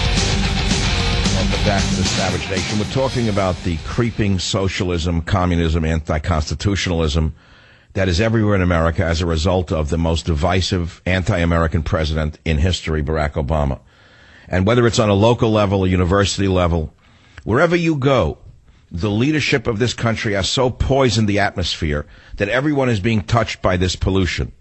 Welcome back to the Savage Nation. We're talking about the creeping socialism, communism, anti-constitutionalism that is everywhere in America as a result of the most divisive anti-American president in history, Barack Obama. And whether it's on a local level, a university level, wherever you go, the leadership of this country has so poisoned the atmosphere that everyone is being touched by this pollution.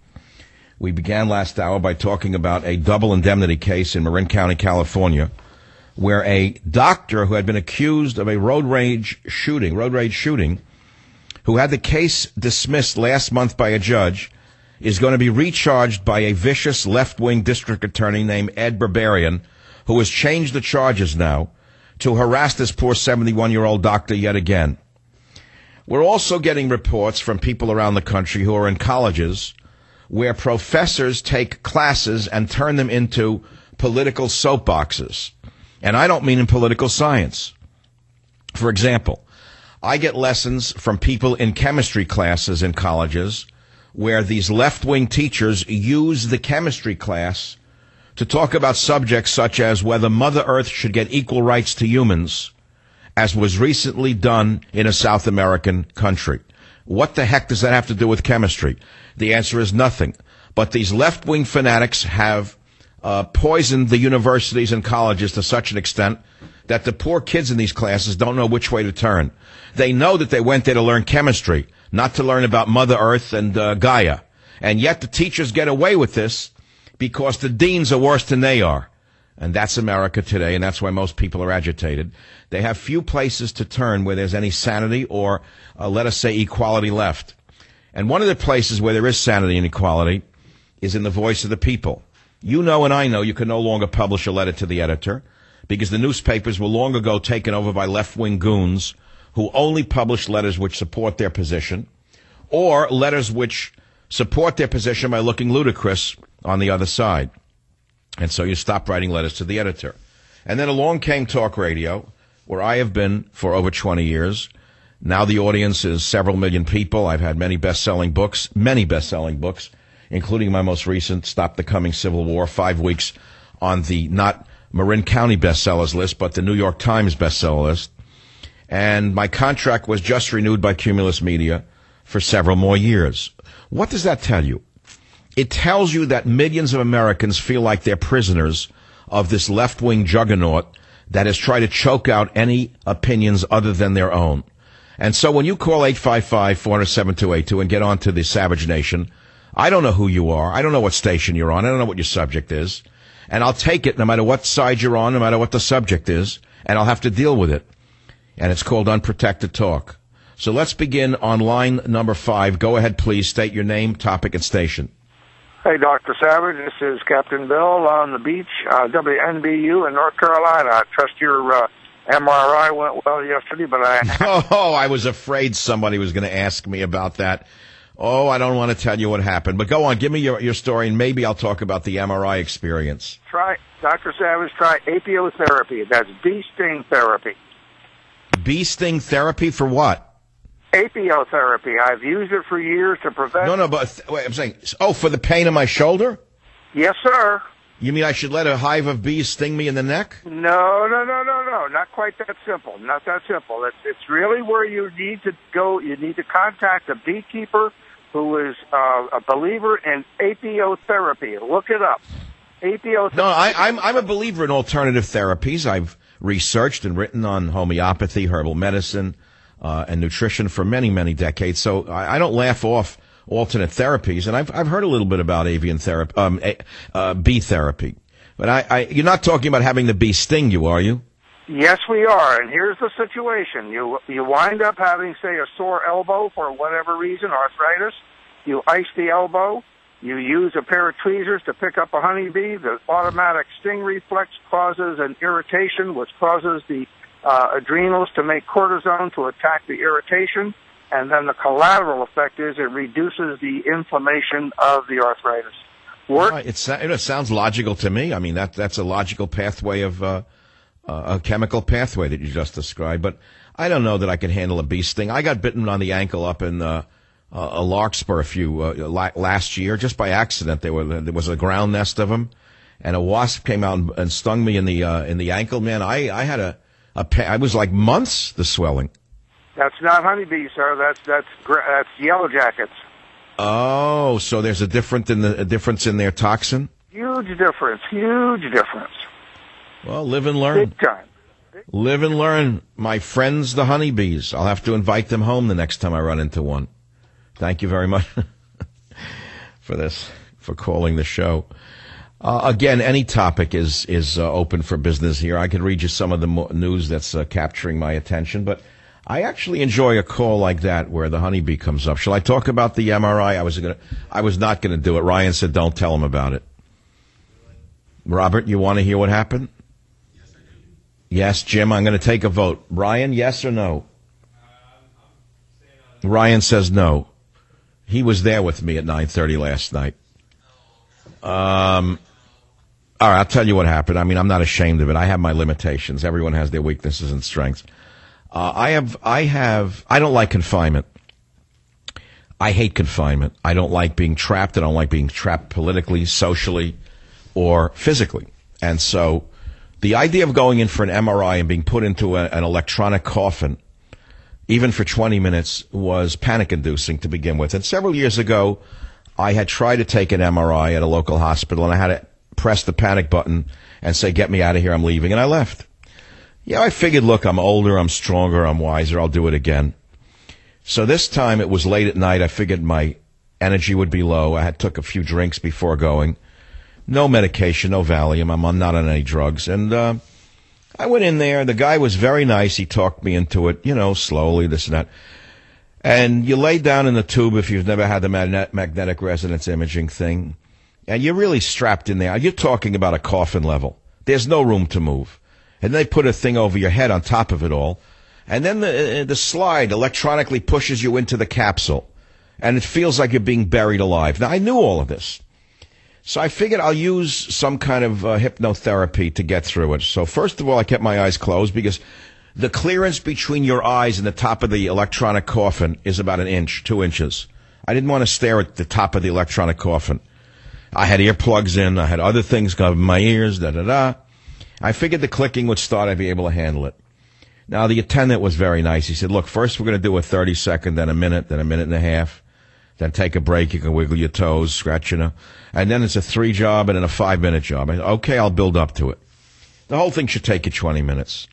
We began last hour by talking about a double indemnity case in Marin County, California, where a doctor who had been accused of a road rage shooting, road rage shooting, who had the case dismissed last month by a judge, is going to be recharged by a vicious left-wing district attorney named Ed Berberian, who has changed the charges now to harass this poor seventy-one-year-old doctor yet again. We're also getting reports from people around the country who are in colleges where professors take classes and turn them into political soapboxes. And I don't mean in political science. For example, I get lessons from people in chemistry classes in colleges where these left-wing teachers use the chemistry class to talk about subjects such as whether Mother Earth should get equal rights to humans, as was recently done in a South American country. What the heck does that have to do with chemistry? The answer is nothing. But these left-wing fanatics have uh, poisoned the universities and colleges to such an extent that the poor kids in these classes don't know which way to turn. They know that they went there to learn chemistry, not to learn about Mother Earth and uh, Gaia. And yet the teachers get away with this because the deans are worse than they are. And that's America today, and that's why most people are agitated. They have few places to turn where there's any sanity or, uh, let us say, equality left. And one of the places where there is sanity and equality is in the voice of the people. You know and I know you can no longer publish a letter to the editor because the newspapers were long ago taken over by left-wing goons who only publish letters which support their position or letters which support their position by looking ludicrous on the other side. And so you stop writing letters to the editor. And then along came talk radio, where I have been for over twenty years. Now the audience is several million people. I've had many best-selling books, many best-selling books, including my most recent, Stop the Coming Civil War, five weeks on the not Marin County bestsellers list, but the New York Times bestseller list. And my contract was just renewed by Cumulus Media for several more years. What does that tell you? It tells you that millions of Americans feel like they're prisoners of this left-wing juggernaut that has tried to choke out any opinions other than their own. And so when you call eight five five, four hundred, seven two eight two and get on to the Savage Nation, I don't know who you are. I don't know what station you're on. I don't know what your subject is. And I'll take it no matter what side you're on, no matter what the subject is, and I'll have to deal with it. And it's called Unprotected Talk. So let's begin on line number five. Go ahead, please. State your name, topic, and station. Hey, Doctor Savage. This is Captain Bill on the beach, uh, W N B U in North Carolina. I trust your uh, M R I went well yesterday, but I... Oh, I was afraid somebody was going to ask me about that. Oh, I don't want to tell you what happened. But go on, give me your, your story, and maybe I'll talk about the M R I experience. Try, Doctor Savage, try apiotherapy. That's bee sting therapy. Bee sting therapy for what? Apiotherapy. I've used it for years to prevent... No, no, but th- wait, I'm saying, oh, for the pain in my shoulder? Yes, sir. You mean I should let a hive of bees sting me in the neck? No, no, no, no, no. Not quite that simple. Not that simple. It's, it's really where you need to go. You need to contact a beekeeper who is uh, a believer in apiotherapy. Look it up. Apiotherapy. No, I, I'm, I'm a believer in alternative therapies. I've researched and written on homeopathy, herbal medicine, uh, and nutrition for many, many decades. So I, I don't laugh off alternate therapies, and I've I've heard a little bit about avian therapy, um, uh, bee therapy. But I, I, you're not talking about having the bee sting you, are you? Yes, we are. And here's the situation: you you wind up having, say, a sore elbow for whatever reason, arthritis. You ice the elbow. You use a pair of tweezers to pick up a honeybee. The automatic sting reflex causes an irritation, which causes the uh, adrenals to make cortisone to attack the irritation. And then the collateral effect is it reduces the inflammation of the arthritis. Work. Right. It's, it sounds logical to me. I mean, that that's a logical pathway of uh, uh, a chemical pathway that you just described. But I don't know that I can handle a bee sting. I got bitten on the ankle up in uh, uh, a larkspur a few uh, la- last year, just by accident. There were there was a ground nest of them, and a wasp came out and, and stung me in the uh, in the ankle. Man, I I had a a pa- I was like months the swelling. That's not honeybees, sir. That's that's that's yellow jackets. Oh, so there's a different in the a difference in their toxin? Huge difference. Huge difference. Well, live and learn. Big time. Live and learn. My friends, the honeybees. I'll have to invite them home the next time I run into one. Thank you very much for this, for calling the show. Uh, again, any topic is is uh, open for business here. I could read you some of the mo- news that's uh, capturing my attention, but I actually enjoy a call like that where the honeybee comes up. Shall I talk about the M R I? I was gonna, I was not going to do it. Ryan said, "Don't tell him about it." Robert, you want to hear what happened? Yes, I do. Yes, Jim. I'm going to take a vote. Ryan, yes or no? Uh, Ryan says no. He was there with me at nine thirty last night. Um. All right, I'll tell you what happened. I mean, I'm not ashamed of it. I have my limitations. Everyone has their weaknesses and strengths. Uh, I have, I have, I don't like confinement. I hate confinement. I don't like being trapped. I don't like being trapped politically, socially, or physically. And so the idea of going in for an M R I and being put into a, an electronic coffin, even for twenty minutes, was panic-inducing to begin with. And several years ago, I had tried to take an M R I at a local hospital, and I had to press the panic button and say, "Get me out of here, I'm leaving," and I left. Yeah, I figured, look, I'm older, I'm stronger, I'm wiser, I'll do it again. So this time it was late at night. I figured my energy would be low. I had took a few drinks before going. No medication, no Valium. I'm not on any drugs. And uh, I went in there. The guy was very nice. He talked me into it, you know, slowly, this and that. And you lay down in the tube if you've never had the magnetic resonance imaging thing. And you're really strapped in there. You're talking about a coffin level. There's no room to move. And they put a thing over your head on top of it all. And then the the slide electronically pushes you into the capsule. And it feels like you're being buried alive. Now, I knew all of this. So I figured I'll use some kind of uh, hypnotherapy to get through it. So first of all, I kept my eyes closed because the clearance between your eyes and the top of the electronic coffin is about an inch, two inches. I didn't want to stare at the top of the electronic coffin. I had earplugs in. I had other things covering my ears, da-da-da. I figured the clicking would start. I'd be able to handle it. Now, the attendant was very nice. He said, look, first we're going to do a thirty second, then a minute, then a minute and a half. Then take a break. You can wiggle your toes, scratch, you know. And then it's a three job and then a five minute job. I said, okay, I'll build up to it. The whole thing should take you twenty minutes.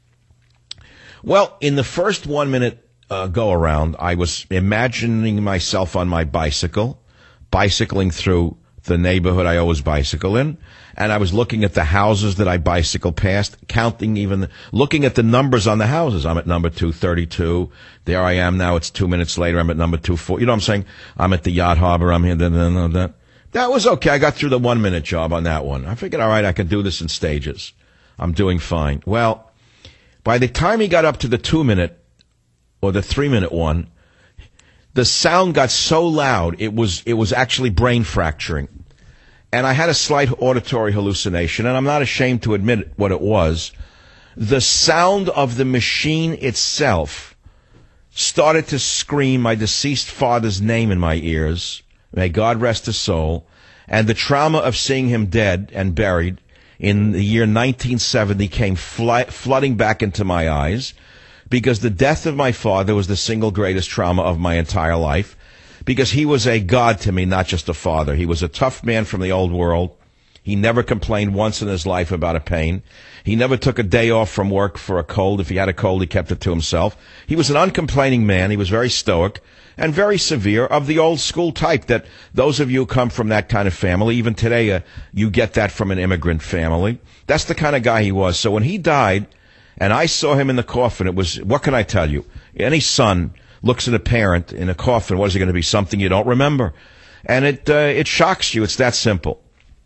Well, in the first one minute uh, go around, I was imagining myself on my bicycle, bicycling through the neighborhood I always bicycle in. And I was looking at the houses that I bicycle past, counting even, looking at the numbers on the houses. I'm at number two thirty-two. There I am now. It's two minutes later. I'm at number two forty. You know what I'm saying? I'm at the Yacht Harbor. I'm here. Da, da, da, da. That was okay. I got through the one minute job on that one. I figured, all right, I can do this in stages. I'm doing fine. Well, by the time he got up to the two minute or the three minute one, the sound got so loud, it was, it was actually brain fracturing. And I had a slight auditory hallucination, and I'm not ashamed to admit what it was. The sound of the machine itself started to scream my deceased father's name in my ears. May God rest his soul. And the trauma of seeing him dead and buried in the year nineteen seventy came fly, flooding back into my eyes, because the death of my father was the single greatest trauma of my entire life. Because he was a god to me, not just a father. He was a tough man from the old world. He never complained once in his life about a pain. He never took a day off from work for a cold. If he had a cold, he kept it to himself. He was an uncomplaining man. He was very stoic and very severe, of the old school type that those of you who come from that kind of family, even today, uh, you get that from an immigrant family. That's the kind of guy he was. So when he died and I saw him in the coffin, it was, what can I tell you? Any son looks at a parent in a coffin, what is it going to be? Something you don't remember. And it, uh, it shocks you. It's that simple.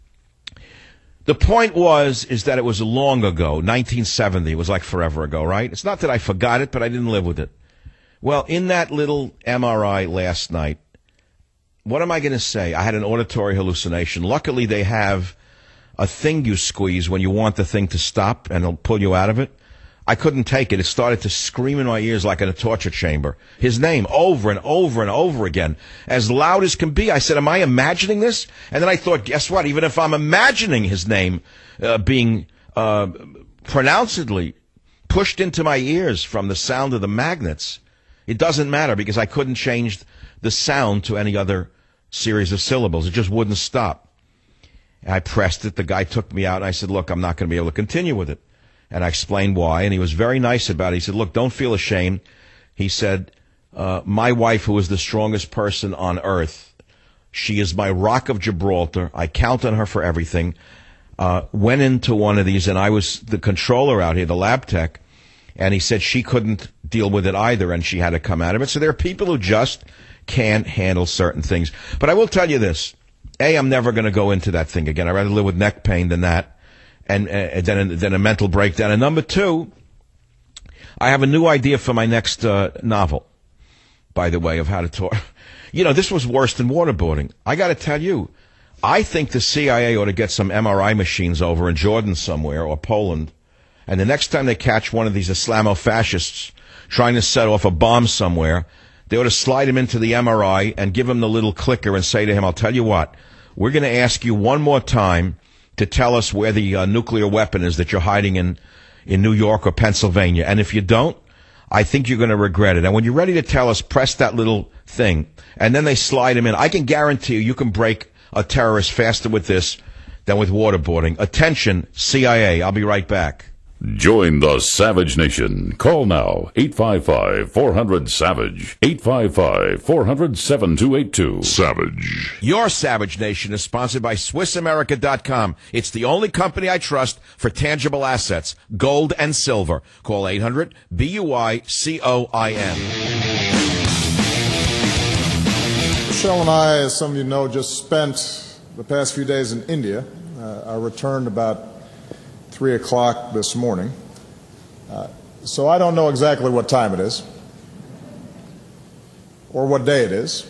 The point was, is that it was long ago, nineteen seventy. It was like forever ago, right? It's not that I forgot it, but I didn't live with it. Well, in that little M R I last night, what am I going to say? I had an auditory hallucination. Luckily, they have a thing you squeeze when you want the thing to stop, and it'll pull you out of it. I couldn't take it. It started to scream in my ears like in a torture chamber. His name over and over and over again, as loud as can be. I said, am I imagining this? And then I thought, guess what? Even if I'm imagining his name uh, being uh, pronouncedly pushed into my ears from the sound of the magnets, it doesn't matter because I couldn't change the sound to any other series of syllables. It just wouldn't stop. I pressed it. The guy took me out, and I said, look, I'm not going to be able to continue with it. And I explained why, and he was very nice about it. He said, look, don't feel ashamed. He said, uh, my wife, who is the strongest person on earth, she is my rock of Gibraltar. I count on her for everything. Uh, went into one of these, and I was the controller out here, the lab tech, and he said she couldn't deal with it either, and she had to come out of it. So there are people who just can't handle certain things. But I will tell you this. A, I'm never going to go into that thing again. I'd rather live with neck pain than that. And uh, then, then a mental breakdown. And number two, I have a new idea for my next uh, novel, by the way, of how to talk. You know, this was worse than waterboarding. I got to tell you, I think the C I A ought to get some M R I machines over in Jordan somewhere or Poland, and the next time they catch one of these Islamo-fascists trying to set off a bomb somewhere, they ought to slide him into the M R I and give him the little clicker and say to him, I'll tell you what, we're going to ask you one more time to tell us where the uh, nuclear weapon is that you're hiding in, in New York or Pennsylvania. And if you don't, I think you're going to regret it. And when you're ready to tell us, press that little thing. And then they slide him in. I can guarantee you, you can break a terrorist faster with this than with waterboarding. Attention, C I A. I'll be right back. Join the Savage Nation. Call now, eight five five, four hundred, SAVAGE, eight five five, four hundred, seven two eight two. Savage. Your Savage Nation is sponsored by Swiss America dot com. It's the only company I trust for tangible assets, gold and silver. Call eight hundred, B U I C O I N. Michelle and I, as some of you know, just spent the past few days in India. Uh, I returned about three o'clock this morning. Uh, so I don't know exactly what time it is or what day it is.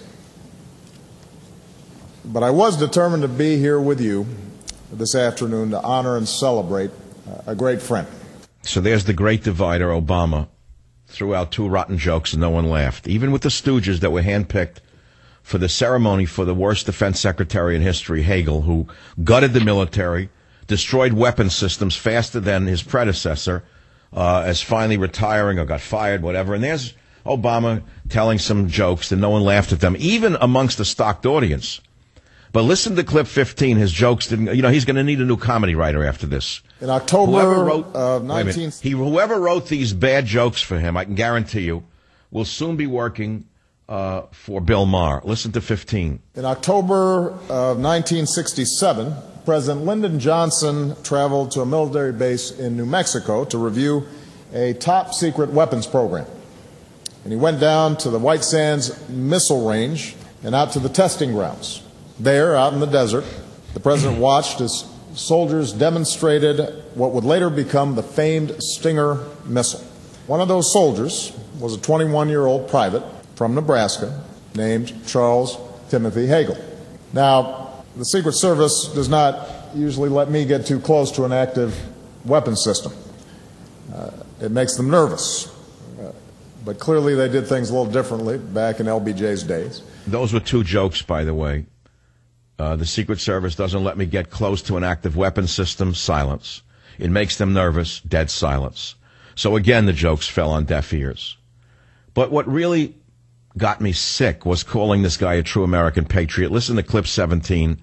But I was determined to be here with you this afternoon to honor and celebrate uh, a great friend. So there's the great divider, Obama, threw out two rotten jokes and no one laughed. Even with the stooges that were handpicked for the ceremony for the worst defense secretary in history, Hagel, who gutted the military, destroyed weapon systems faster than his predecessor, uh, as finally retiring or got fired, whatever. And there's Obama telling some jokes and no one laughed at them, even amongst the stocked audience. But listen to clip fifteen. His jokes didn't, you know, he's going to need a new comedy writer after this. In October whoever wrote, of nineteen... he, whoever wrote these bad jokes for him, I can guarantee you, will soon be working uh, for Bill Maher. Listen to fifteen. In October of nineteen sixty-seven, President Lyndon Johnson traveled to a military base in New Mexico to review a top-secret weapons program. And he went down to the White Sands missile range and out to the testing grounds. There, out in the desert, the President watched as soldiers demonstrated what would later become the famed Stinger missile. One of those soldiers was a twenty-one-year-old private from Nebraska named Charles Timothy Hagel. Now, the Secret Service does not usually let me get too close to an active weapons system. Uh, it makes them nervous. Uh, but clearly they did things a little differently back in L B J's days. Those were two jokes, by the way. Uh, the Secret Service doesn't let me get close to an active weapons system. Silence. It makes them nervous. Dead silence. So again, the jokes fell on deaf ears. But what really got me sick was calling this guy a true American patriot. Listen to clip seventeen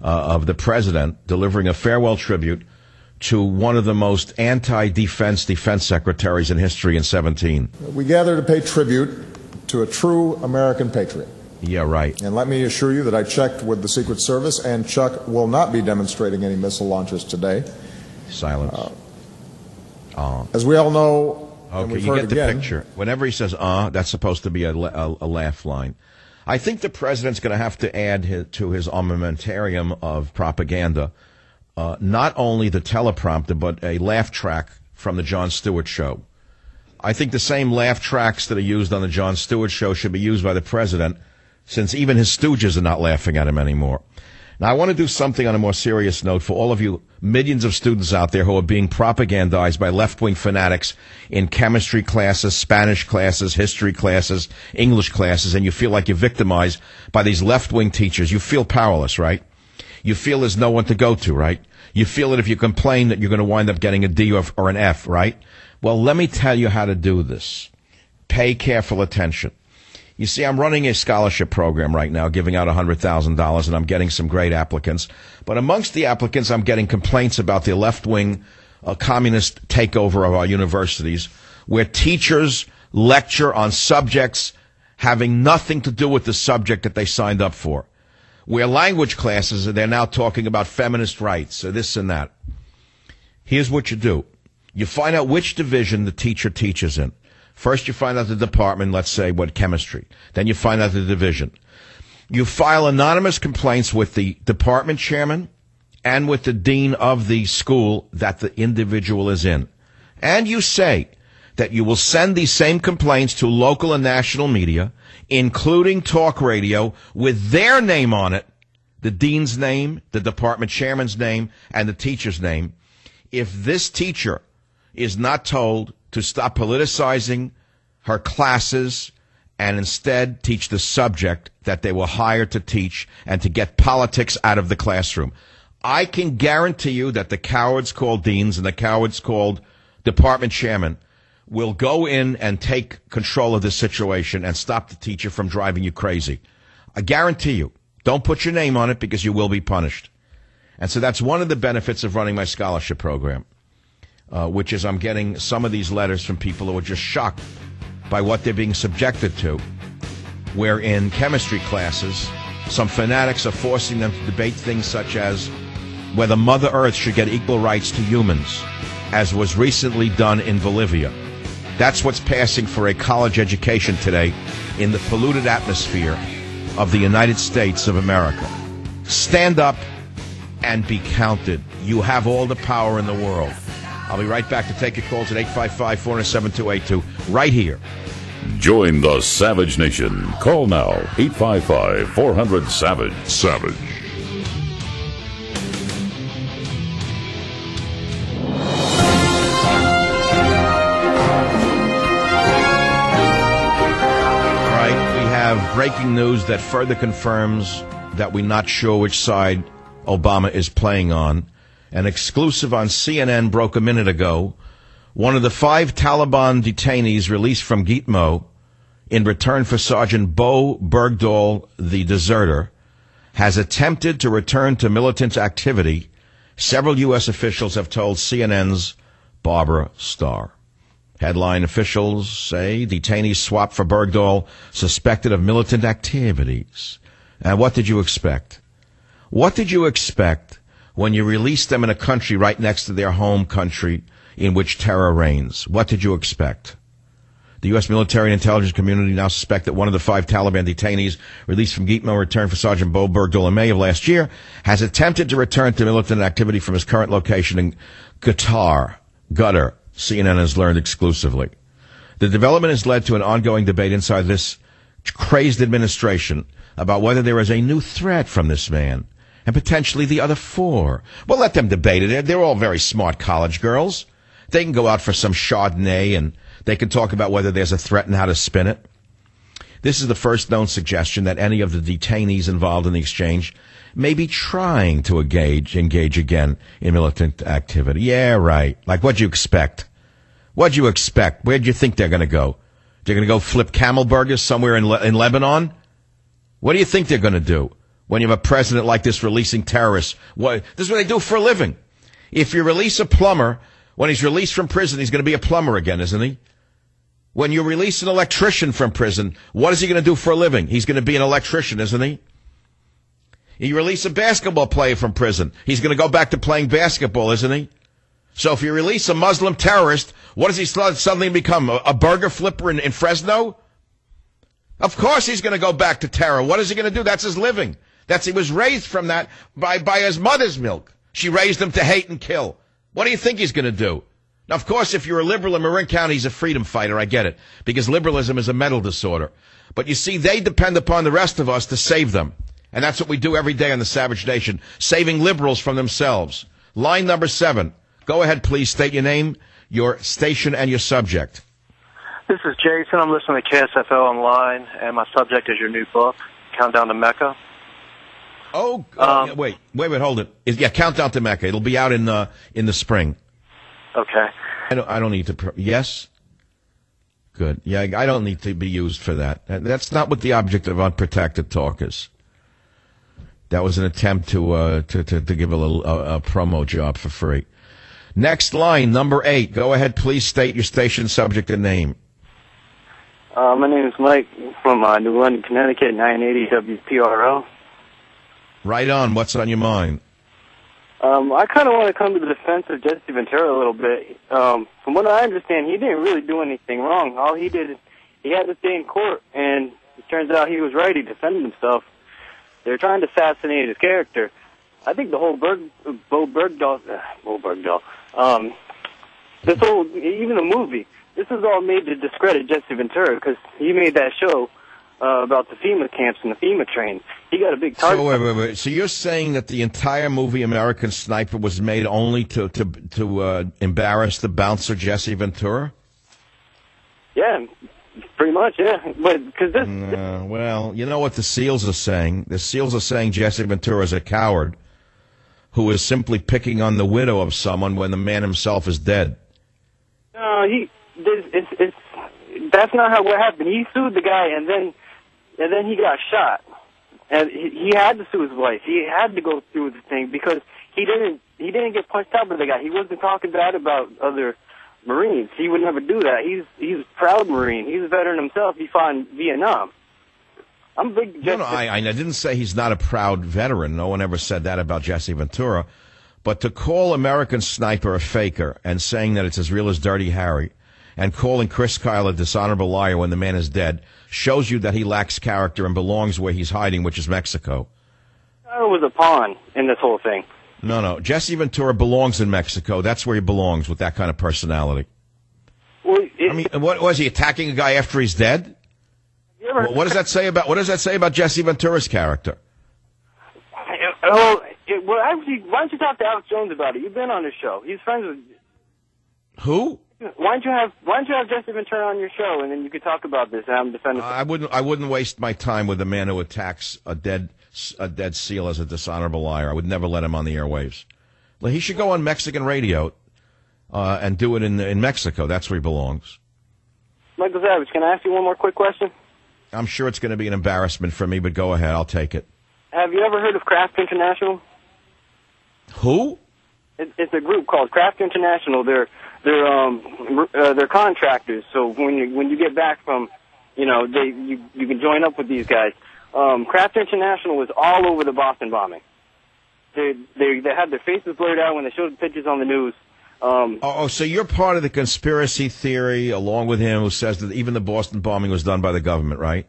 uh, of the president delivering a farewell tribute to one of the most anti-defense defense secretaries in history in seventeen. We gather to pay tribute to a true American patriot. Yeah, right. And let me assure you that I checked with the Secret Service, and Chuck will not be demonstrating any missile launches today. Silence. Uh, uh. As we all know, okay, you get the again, picture. Whenever he says "uh," that's supposed to be a, a, a laugh line. I think the president's going to have to add his, to his armamentarium of propaganda uh, not only the teleprompter, but a laugh track from the Jon Stewart Show. I think the same laugh tracks that are used on the Jon Stewart Show should be used by the president, since even his stooges are not laughing at him anymore. Now, I want to do something on a more serious note for all of you millions of students out there who are being propagandized by left-wing fanatics in chemistry classes, Spanish classes, history classes, English classes, and you feel like you're victimized by these left-wing teachers. You feel powerless, right? You feel there's no one to go to, right? You feel that if you complain that you're going to wind up getting a D or, or an F, right? Well, let me tell you how to do this. Pay careful attention. You see, I'm running a scholarship program right now, giving out one hundred thousand dollars, and I'm getting some great applicants. But amongst the applicants, I'm getting complaints about the left-wing uh, communist takeover of our universities, where teachers lecture on subjects having nothing to do with the subject that they signed up for. Where language classes, they're now talking about feminist rights, or this and that. Here's what you do. You find out which division the teacher teaches in. First, you find out the department, let's say, what, chemistry. Then you find out the division. You file anonymous complaints with the department chairman and with the dean of the school that the individual is in. And you say that you will send these same complaints to local and national media, including talk radio, with their name on it, the dean's name, the department chairman's name, and the teacher's name. If this teacher is not told to stop politicizing her classes and instead teach the subject that they were hired to teach and to get politics out of the classroom, I can guarantee you that the cowards called deans and the cowards called department chairmen will go in and take control of this situation and stop the teacher from driving you crazy. I guarantee you. Don't put your name on it because you will be punished. And so that's one of the benefits of running my scholarship program. Uh, which is I'm getting some of these letters from people who are just shocked by what they're being subjected to, where in chemistry classes, some fanatics are forcing them to debate things such as whether Mother Earth should get equal rights to humans, as was recently done in Bolivia. That's what's passing for a college education today in the polluted atmosphere of the United States of America. Stand up and be counted. You have all the power in the world. I'll be right back to take your calls at eight five five, four zero seven, two eight two, right here. Join the Savage Nation. Call now, eight five five, four hundred, SAVAGE. Savage. All right, we have breaking news that further confirms that we're not sure which side Obama is playing on. An exclusive on C N N broke a minute ago. One of the five Taliban detainees released from Gitmo in return for Sergeant Bo Bergdahl, the deserter, has attempted to return to militant activity, several U S officials have told C N N's Barbara Starr. Headline officials say detainees swapped for Bergdahl, suspected of militant activities. And what did you expect? What did you expect when you released them in a country right next to their home country in which terror reigns? What did you expect? The U S military and intelligence community now suspect that one of the five Taliban detainees released from Gitmo in return for Sergeant Bo Bergdahl in May of last year has attempted to return to militant activity from his current location in Qatar, Qatar, C N N has learned exclusively. The development has led to an ongoing debate inside this crazed administration about whether there is a new threat from this man and potentially the other four. Well, let them debate it. They're all very smart college girls. They can go out for some Chardonnay and they can talk about whether there's a threat and how to spin it. This is the first known suggestion that any of the detainees involved in the exchange may be trying to engage, engage again in militant activity. Yeah, right. Like, what'd you expect? What'd you expect? Where'd you think they're going to go? They're going to go flip camel burgers somewhere in, Le- in Lebanon? What do you think they're going to do? when you have a president like this releasing terrorists. What, this is what they do for a living. If you release a plumber, when he's released from prison, he's going to be a plumber again, isn't he? When you release an electrician from prison, what is he going to do for a living? He's going to be an electrician, isn't he? You release a basketball player from prison, he's going to go back to playing basketball, isn't he? So if you release a Muslim terrorist, what does he suddenly become? A, a burger flipper in, in Fresno? Of course he's going to go back to terror. What is he going to do? That's his living. That's, he was raised from that by, by his mother's milk. She raised him to hate and kill. What do you think he's going to do? Now, of course, if you're a liberal in Marin County, he's a freedom fighter. I get it. Because liberalism is a mental disorder. But you see, they depend upon the rest of us to save them. And that's what we do every day on the Savage Nation. Saving liberals from themselves. Line number seven. Go ahead, please. State your name, your station, and your subject. This is Jason. I'm listening to K S F O Online, and my subject is your new book, Countdown to Mecca. Oh, uh, um, wait, wait, wait, hold it. It. Yeah, Countdown to Mecca. It'll be out in uh, in the spring. Okay. I don't. I don't need to. Pro- yes. Good. Yeah, I don't need to be used for that. That's not what the object of Unprotected Talk is. That was an attempt to uh, to, to to give a little uh, a promo job for free. Next line, number eight. Go ahead, please. State your station, subject, and name. Uh, my name is Mike from uh, New London, Connecticut, nine eighty W P R O. Right on. What's on your mind? Um, I kind of want to come to the defense of Jesse Ventura a little bit. Um, from what I understand, he didn't really do anything wrong. All he did is he had to stay in court, and it turns out he was right. He defended himself. They were trying to assassinate his character. I think the whole Berg, Bo Bergdahl, uh, Bo Bergdahl, um, this whole, even the movie, this is all made to discredit Jesse Ventura because he made that show uh, about the FEMA camps and the FEMA trains. He got a big target. So, wait, wait, wait. So you're saying that the entire movie American Sniper was made only to to to uh, embarrass the bouncer Jesse Ventura? Yeah, pretty much, yeah. But because this, uh, well, you know what the SEALs are saying? The SEALs are saying Jesse Ventura is a coward who is simply picking on the widow of someone when the man himself is dead. No, he. This, it's, it's, that's not how what happened. He sued the guy, and then and then he got shot. And he, he had to sue his wife. He had to go through the thing because he didn't he didn't get punched out by the guy. He wasn't talking bad about other Marines. He would never do that. He's he's a proud Marine. He's a veteran himself. He fought in Vietnam. I'm a big. No, no, I, I didn't say he's not a proud veteran. No one ever said that about Jesse Ventura. But to call American Sniper a faker and saying that it's as real as Dirty Harry and calling Chris Kyle a dishonorable liar when the man is dead shows you that he lacks character and belongs where he's hiding, which is Mexico. I was a pawn in this whole thing. No, no. Jesse Ventura belongs in Mexico. That's where he belongs with that kind of personality. Well, it, I mean, what was he attacking a guy after he's dead? Well, what does that say about what does that say about Jesse Ventura's character? Oh, it, well, actually, why don't you talk to Alex Jones about it? You've been on his show. He's friends with. Who? Why don't you have Why don't you have Jesse Ventura on your show, and then you could talk about this and have him defend himself? I wouldn't. I wouldn't waste my time with a man who attacks a dead a dead SEAL as a dishonorable liar. I would never let him on the airwaves. Well, he should go on Mexican radio uh, and do it in in Mexico. That's where he belongs. Michael Savage, can I ask you one more quick question? I'm sure it's going to be an embarrassment for me, but go ahead. I'll take it. Have you ever heard of Craft International? Who? It, it's a group called Craft International. They're they're um uh, they're contractors. So when you when you get back from, you know, they you you can join up with these guys. Um, Craft International was all over the Boston bombing. They they they had their faces blurred out when they showed the pictures on the news. Um, oh, oh, so you're part of the conspiracy theory, along with him, who says that even the Boston bombing was done by the government, right?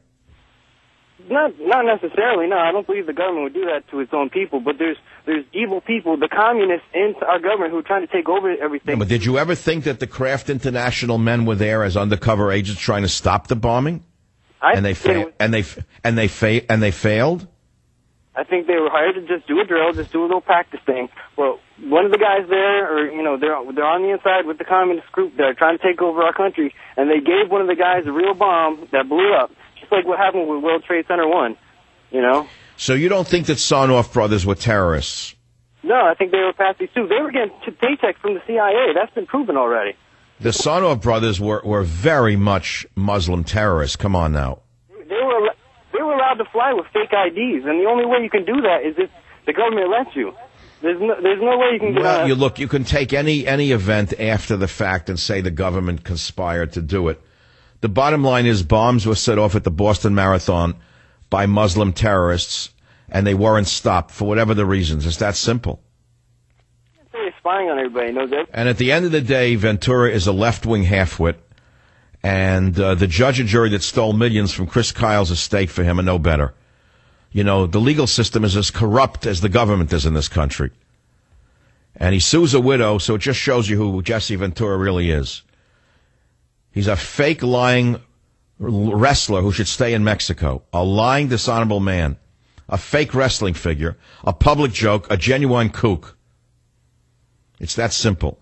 Not not necessarily. No, I don't believe the government would do that to its own people. But there's there's evil people, the communists in our government, who are trying to take over everything. Yeah, but did you ever think that the Craft International men were there as undercover agents trying to stop the bombing? I and they fa- and they and they fa- and they failed. I think they were hired to just do a drill, just do a little practice thing. Well, one of the guys there, or you know, they're they're on the inside with the communist group that are trying to take over our country, and they gave one of the guys a real bomb that blew up, just like what happened with World Trade Center one. You know. So you don't think that Sarnoff brothers were terrorists? No, I think they were Patsies too. They were getting paychecks from the C I A. That's been proven already. The Sarnoff brothers were were very much Muslim terrorists. Come on now. They were they were allowed to fly with fake I Ds, and the only way you can do that is if the government lets you. There's no, there's no way you can get Well, on. you look, you can take any any event after the fact and say the government conspired to do it. The bottom line is bombs were set off at the Boston Marathon by Muslim terrorists, and they weren't stopped for whatever the reasons. It's that simple. They're spying on everybody, knows that. And at the end of the day, Ventura is a left-wing halfwit, and uh, the judge and jury that stole millions from Chris Kyle's estate for him are no better. You know, the legal system is as corrupt as the government is in this country. And he sues a widow, so it just shows you who Jesse Ventura really is. He's a fake, lying wrestler who should stay in Mexico, a lying, dishonorable man, a fake wrestling figure, a public joke, a genuine kook. It's that simple.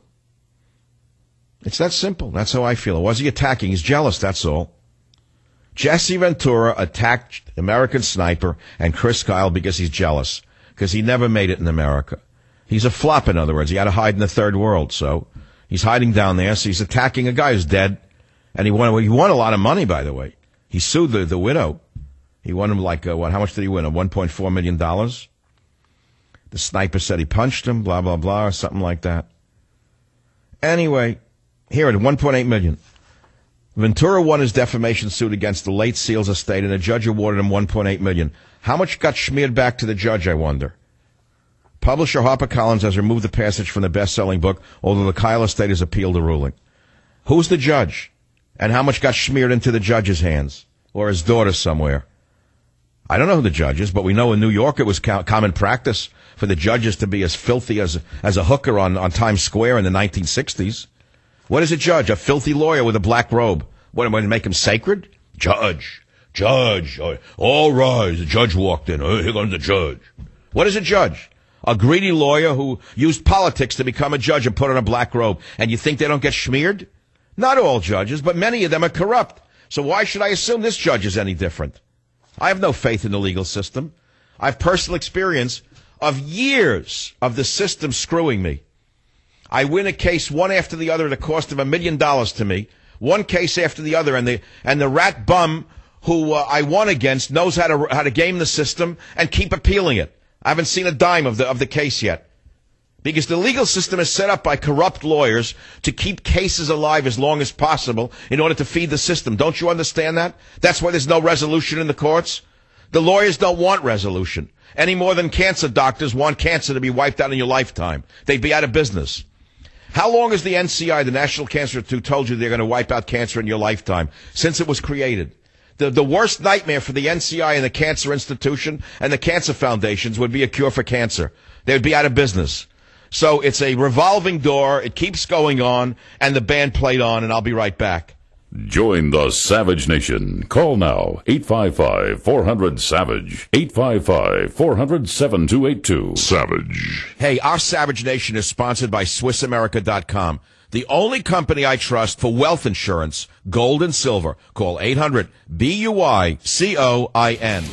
It's that simple. That's how I feel. Was he attacking? He's jealous, that's all. Jesse Ventura attacked American Sniper and Chris Kyle because he's jealous, because he never made it in America. He's a flop, in other words. He had to hide in the third world, so he's hiding down there, so he's attacking a guy who's dead, and he won, he won a lot of money, by the way. He sued the, the widow. He won him like, uh, what, how much did he win? one point four million dollars? The sniper said he punched him, blah, blah, blah, or something like that. Anyway, here at one point eight million dollars. Ventura won his defamation suit against the late Seals estate, and the judge awarded him one point eight million dollars. How much got smeared back to the judge, I wonder? Publisher HarperCollins has removed the passage from the best-selling book, although the Kyle estate has appealed the ruling. Who's the judge? And how much got smeared into the judge's hands? Or his daughter somewhere? I don't know who the judge is, but we know in New York it was co- common practice for the judges to be as filthy as, as a hooker on, on Times Square in the nineteen sixties. What is a judge? A filthy lawyer with a black robe. What, am I going to make him sacred? Judge. Judge. All rise. The judge walked in. Oh, here comes the judge. What is a judge? A greedy lawyer who used politics to become a judge and put on a black robe. And you think they don't get smeared? Not all judges, but many of them are corrupt. So why should I assume this judge is any different? I have no faith in the legal system. I have personal experience of years of the system screwing me. I win a case one after the other at a cost of a million dollars to me, one case after the other, and the and the rat bum who uh, I won against knows how to how to game the system and keep appealing it. I haven't seen a dime of the of the case yet, because the legal system is set up by corrupt lawyers to keep cases alive as long as possible in order to feed the system. Don't you understand that? That's why there's no resolution in the courts. The lawyers don't want resolution any more than cancer doctors want cancer to be wiped out in your lifetime. They'd be out of business. How long has the N C I, the National Cancer Institute, told you they're going to wipe out cancer in your lifetime since it was created? The, the worst nightmare for the N C I and the Cancer Institution and the cancer foundations would be a cure for cancer. They would be out of business. So it's a revolving door. It keeps going on, and the band played on, and I'll be right back. Join the Savage Nation. Call now, eight five five, four hundred, SAVAGE, eight five five, four hundred, seven two eight two. Savage. Hey, our Savage Nation is sponsored by Swiss America dot com, the only company I trust for wealth insurance, gold and silver. Call eight hundred, B U I C O I N.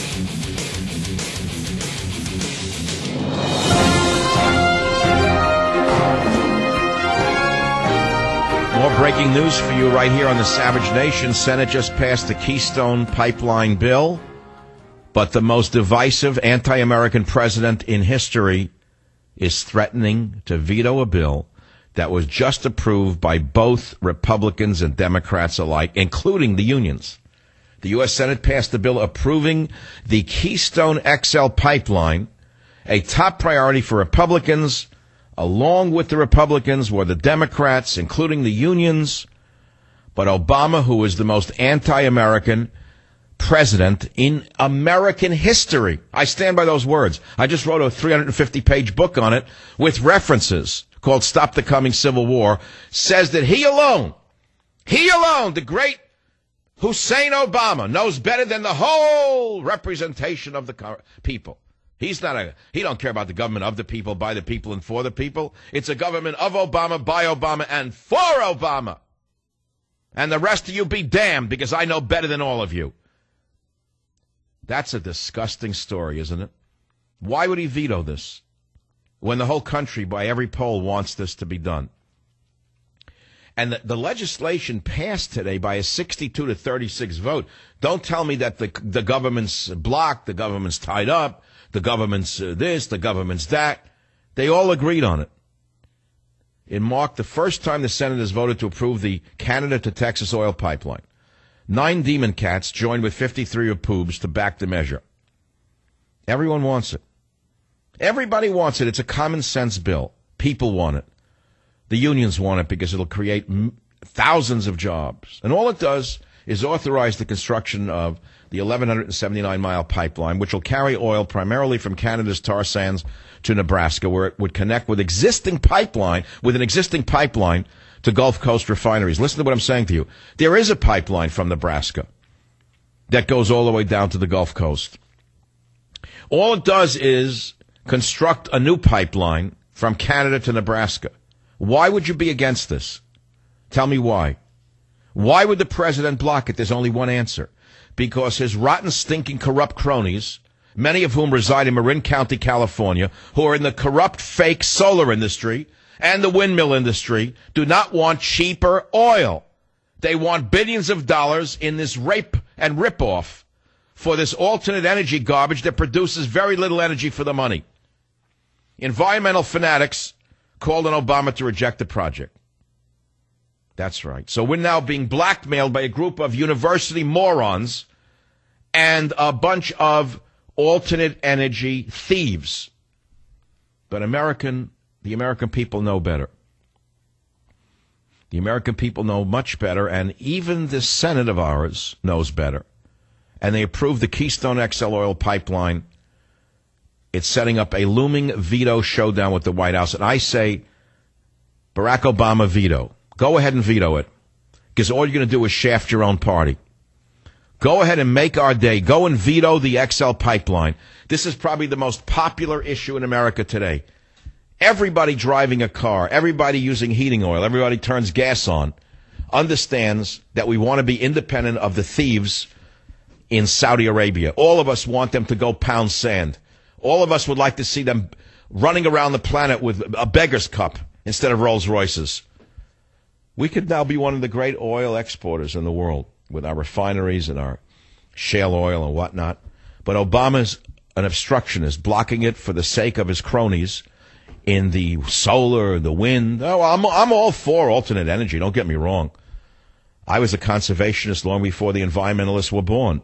More breaking news for you right here on the Savage Nation. Senate just passed the Keystone Pipeline bill, but the most divisive anti-American president in history is threatening to veto a bill that was just approved by both Republicans and Democrats alike, including the unions. The U S Senate passed a bill approving the Keystone X L pipeline, a top priority for Republicans. Along with the Republicans were the Democrats, including the unions. But Obama, who is the most anti-American president in American history, I stand by those words. I just wrote a three hundred fifty page book on it with references called Stop the Coming Civil War, says that he alone, he alone, the great Hussein Obama, knows better than the whole representation of the people. He's not a, he don't care about the government of the people, by the people, and for the people. It's a government of Obama, by Obama, and for Obama. And the rest of you be damned, because I know better than all of you. That's a disgusting story, isn't it? Why would he veto this when the whole country, by every poll, wants this to be done? And the, the legislation passed today by a sixty-two to thirty-six vote. Don't tell me that the the government's blocked, the government's tied up, the government's uh, this, the government's that. They all agreed on it. It marked the first time the senators voted to approve the Canada to Texas oil pipeline. Nine Demon Cats joined with fifty-three of Poobs to back the measure. Everyone wants it. Everybody wants it. It's a common sense bill. People want it. The unions want it because it'll create m- thousands of jobs. And all it does is authorize the construction of the eleven seventy-nine mile pipeline, which will carry oil primarily from Canada's tar sands to Nebraska, where it would connect with existing pipeline, with an existing pipeline to Gulf Coast refineries. Listen to what I'm saying to you. There is a pipeline from Nebraska that goes all the way down to the Gulf Coast. All it does is construct a new pipeline from Canada to Nebraska. Why would you be against this? Tell me why. Why would the president block it? There's only one answer. Because his rotten, stinking, corrupt cronies, many of whom reside in Marin County, California, who are in the corrupt, fake solar industry and the windmill industry, do not want cheaper oil. They want billions of dollars in this rape and rip-off for this alternate energy garbage that produces very little energy for the money. Environmental fanatics called on Obama to reject the project. That's right. So we're now being blackmailed by a group of university morons and a bunch of alternate energy thieves. But American, the American people know better. The American people know much better, and even the Senate of ours knows better. And they approved the Keystone X L oil pipeline. It's setting up a looming veto showdown with the White House. And I say, Barack Obama, veto. Go ahead and veto it, because all you're going to do is shaft your own party. Go ahead and make our day. Go and veto the X L pipeline. This is probably the most popular issue in America today. Everybody driving a car, everybody using heating oil, everybody turns gas on, understands that we want to be independent of the thieves in Saudi Arabia. All of us want them to go pound sand. All of us would like to see them running around the planet with a beggar's cup instead of Rolls Royces. We could now be one of the great oil exporters in the world with our refineries and our shale oil and whatnot. But Obama's an obstructionist, blocking it for the sake of his cronies in the solar, the wind. Oh, I'm, I'm all for alternate energy, don't get me wrong. I was a conservationist long before the environmentalists were born.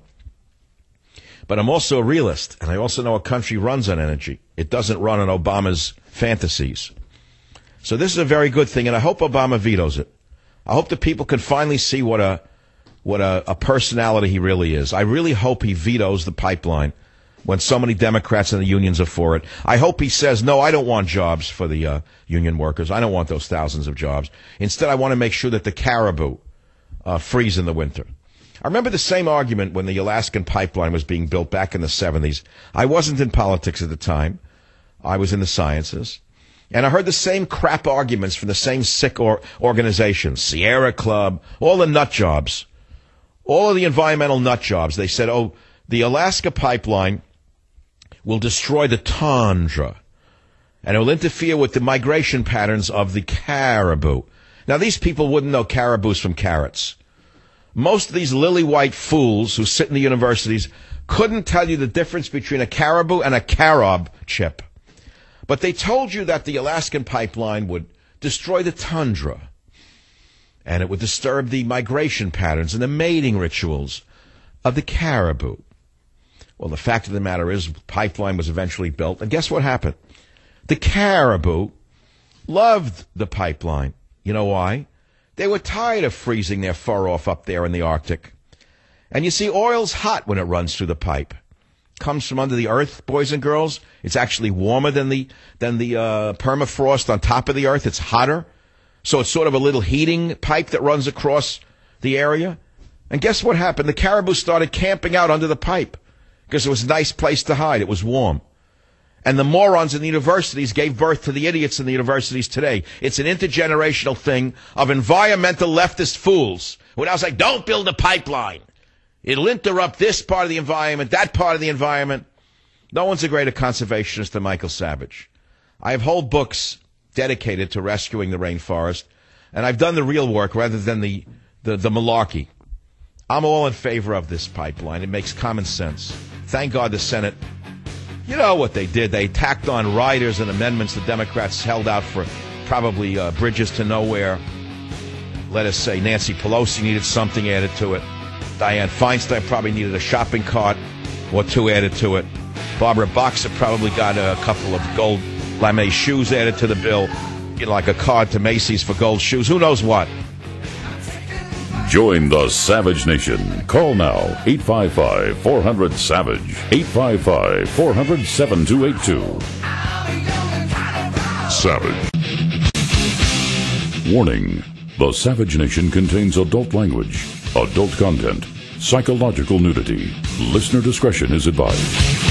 But I'm also a realist, and I also know a country runs on energy. It doesn't run on Obama's fantasies. So this is a very good thing, and I hope Obama vetoes it. I hope the people can finally see what a what a, a personality he really is. I really hope he vetoes the pipeline when so many Democrats and the unions are for it. I hope he says, no, I don't want jobs for the uh, union workers. I don't want those thousands of jobs. Instead, I want to make sure that the caribou uh, freeze in the winter. I remember the same argument when the Alaskan pipeline was being built back in the seventies. I wasn't in politics at the time. I was in the sciences. And I heard the same crap arguments from the same sick or organizations, Sierra Club, all the nut jobs, all of the environmental nut jobs. They said, oh, the Alaska pipeline will destroy the tundra, and it will interfere with the migration patterns of the caribou. Now, these people wouldn't know caribous from carrots. Most of these lily-white fools who sit in the universities couldn't tell you the difference between a caribou and a carob chip. But they told you that the Alaskan pipeline would destroy the tundra, and it would disturb the migration patterns and the mating rituals of the caribou. Well, the fact of the matter is, the pipeline was eventually built, and guess what happened? The caribou loved the pipeline. You know why? They were tired of freezing their fur off up there in the Arctic. And you see, oil's hot when it runs through the pipe. Comes from under the earth, boys and girls. It's actually warmer than the than the uh, permafrost on top of the earth. It's hotter. So it's sort of a little heating pipe that runs across the area. And guess what happened? The caribou started camping out under the pipe because it was a nice place to hide. It was warm. And the morons in the universities gave birth to the idiots in the universities today. It's an intergenerational thing of environmental leftist fools who now say, don't build a pipeline. It'll interrupt this part of the environment, that part of the environment. No one's a greater conservationist than Michael Savage. I have whole books dedicated to rescuing the rainforest. And I've done the real work rather than the, the, the malarkey. I'm all in favor of this pipeline. It makes common sense. Thank God the Senate, you know what they did. They tacked on riders and amendments the Democrats held out for, probably uh, bridges to nowhere. Let us say Nancy Pelosi needed something added to it. Dianne Feinstein probably needed a shopping cart or two added to it. Barbara Boxer probably got a couple of gold lame shoes added to the bill. You know, like a card to Macy's for gold shoes. Who knows what? Join the Savage Nation. Call now, eight five five, four hundred, SAVAGE, eight five five, four hundred, seven two eight two. Savage. Warning. The Savage Nation contains adult language, adult content, psychological nudity. Listener discretion is advised.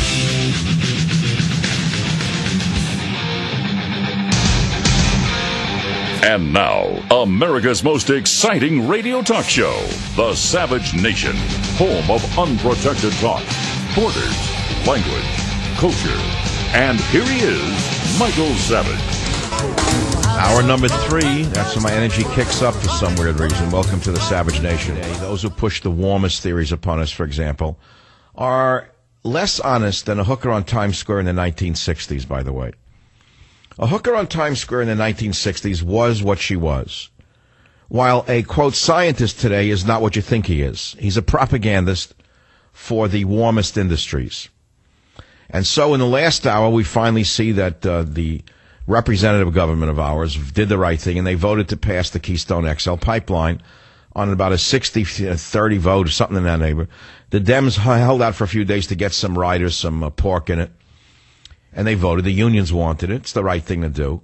And now, America's most exciting radio talk show, The Savage Nation, home of unprotected talk, borders, language, culture. And here he is, Michael Savage. Hour number three, that's when my energy kicks up for some weird reason. Welcome to The Savage Nation. Those who push the warmest theories upon us, for example, are less honest than a hooker on Times Square in the nineteen sixties, by the way. A hooker on Times Square in the nineteen sixties was what she was, while a, quote, scientist today is not what you think he is. He's a propagandist for the warmest industries. And so in the last hour, we finally see that uh, the representative government of ours did the right thing, and they voted to pass the Keystone X L pipeline on about a sixty thirty vote or something in that neighborhood. The Dems held out for a few days to get some riders, some uh, pork in it. And they voted. The unions wanted it. It's the right thing to do.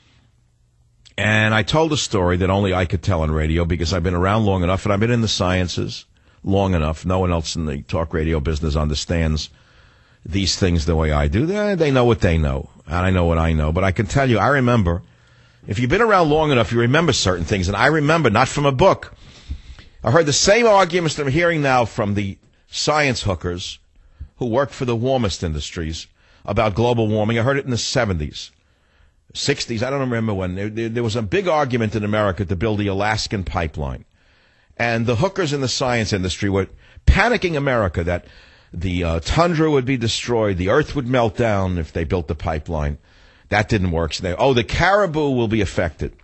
And I told a story that only I could tell on radio because I've been around long enough and I've been in the sciences long enough. No one else in the talk radio business understands these things the way I do. They, they know what they know, and I know what I know. But I can tell you, I remember, if you've been around long enough, you remember certain things. And I remember, not from a book. I heard the same arguments that I'm hearing now from the science hookers who work for the warmest industries about global warming. I heard it in the seventies, sixties. I don't remember when. There, there, there was a big argument in America to build the Alaskan pipeline. And the hookers in the science industry were panicking America that the uh, tundra would be destroyed, the earth would melt down if they built the pipeline. That didn't work. So they, oh, the caribou will be affected.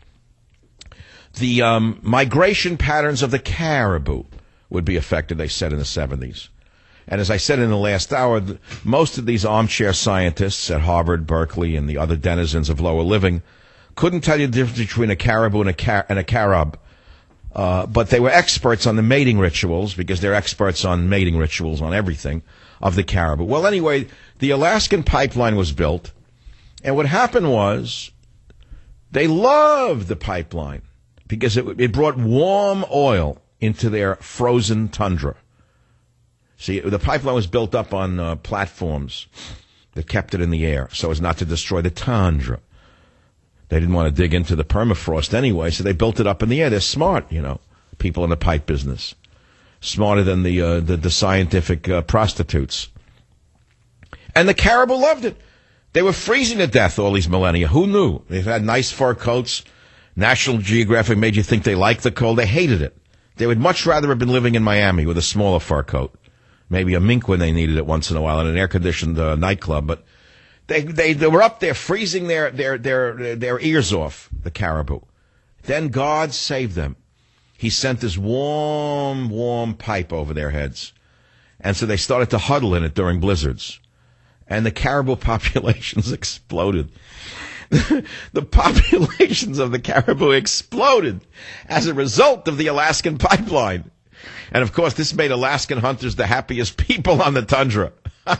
The um, migration patterns of the caribou would be affected, they said in the seventies. And as I said in the last hour, most of these armchair scientists at Harvard, Berkeley, and the other denizens of lower living couldn't tell you the difference between a caribou and a, car- and a carib. Uh, but they were experts on the mating rituals, because they're experts on mating rituals, on everything, of the caribou. Well, anyway, the Alaskan pipeline was built, and what happened was they loved the pipeline because it, it brought warm oil into their frozen tundra. See, the pipeline was built up on uh, platforms that kept it in the air so as not to destroy the tundra. They didn't want to dig into the permafrost anyway, so they built it up in the air. They're smart, you know, people in the pipe business. Smarter than the uh, the, the scientific uh, prostitutes. And the caribou loved it. They were freezing to death all these millennia. Who knew? They had nice fur coats. National Geographic made you think they liked the cold. They hated it. They would much rather have been living in Miami with a smaller fur coat. Maybe a mink when they needed it once in a while in an air-conditioned uh, nightclub. But they, they they were up there freezing their, their, their, their ears off, the caribou. Then God saved them. He sent this warm, warm pipe over their heads. And so they started to huddle in it during blizzards. And the caribou populations exploded. The populations of the caribou exploded as a result of the Alaskan pipeline. And, of course, this made Alaskan hunters the happiest people on the tundra.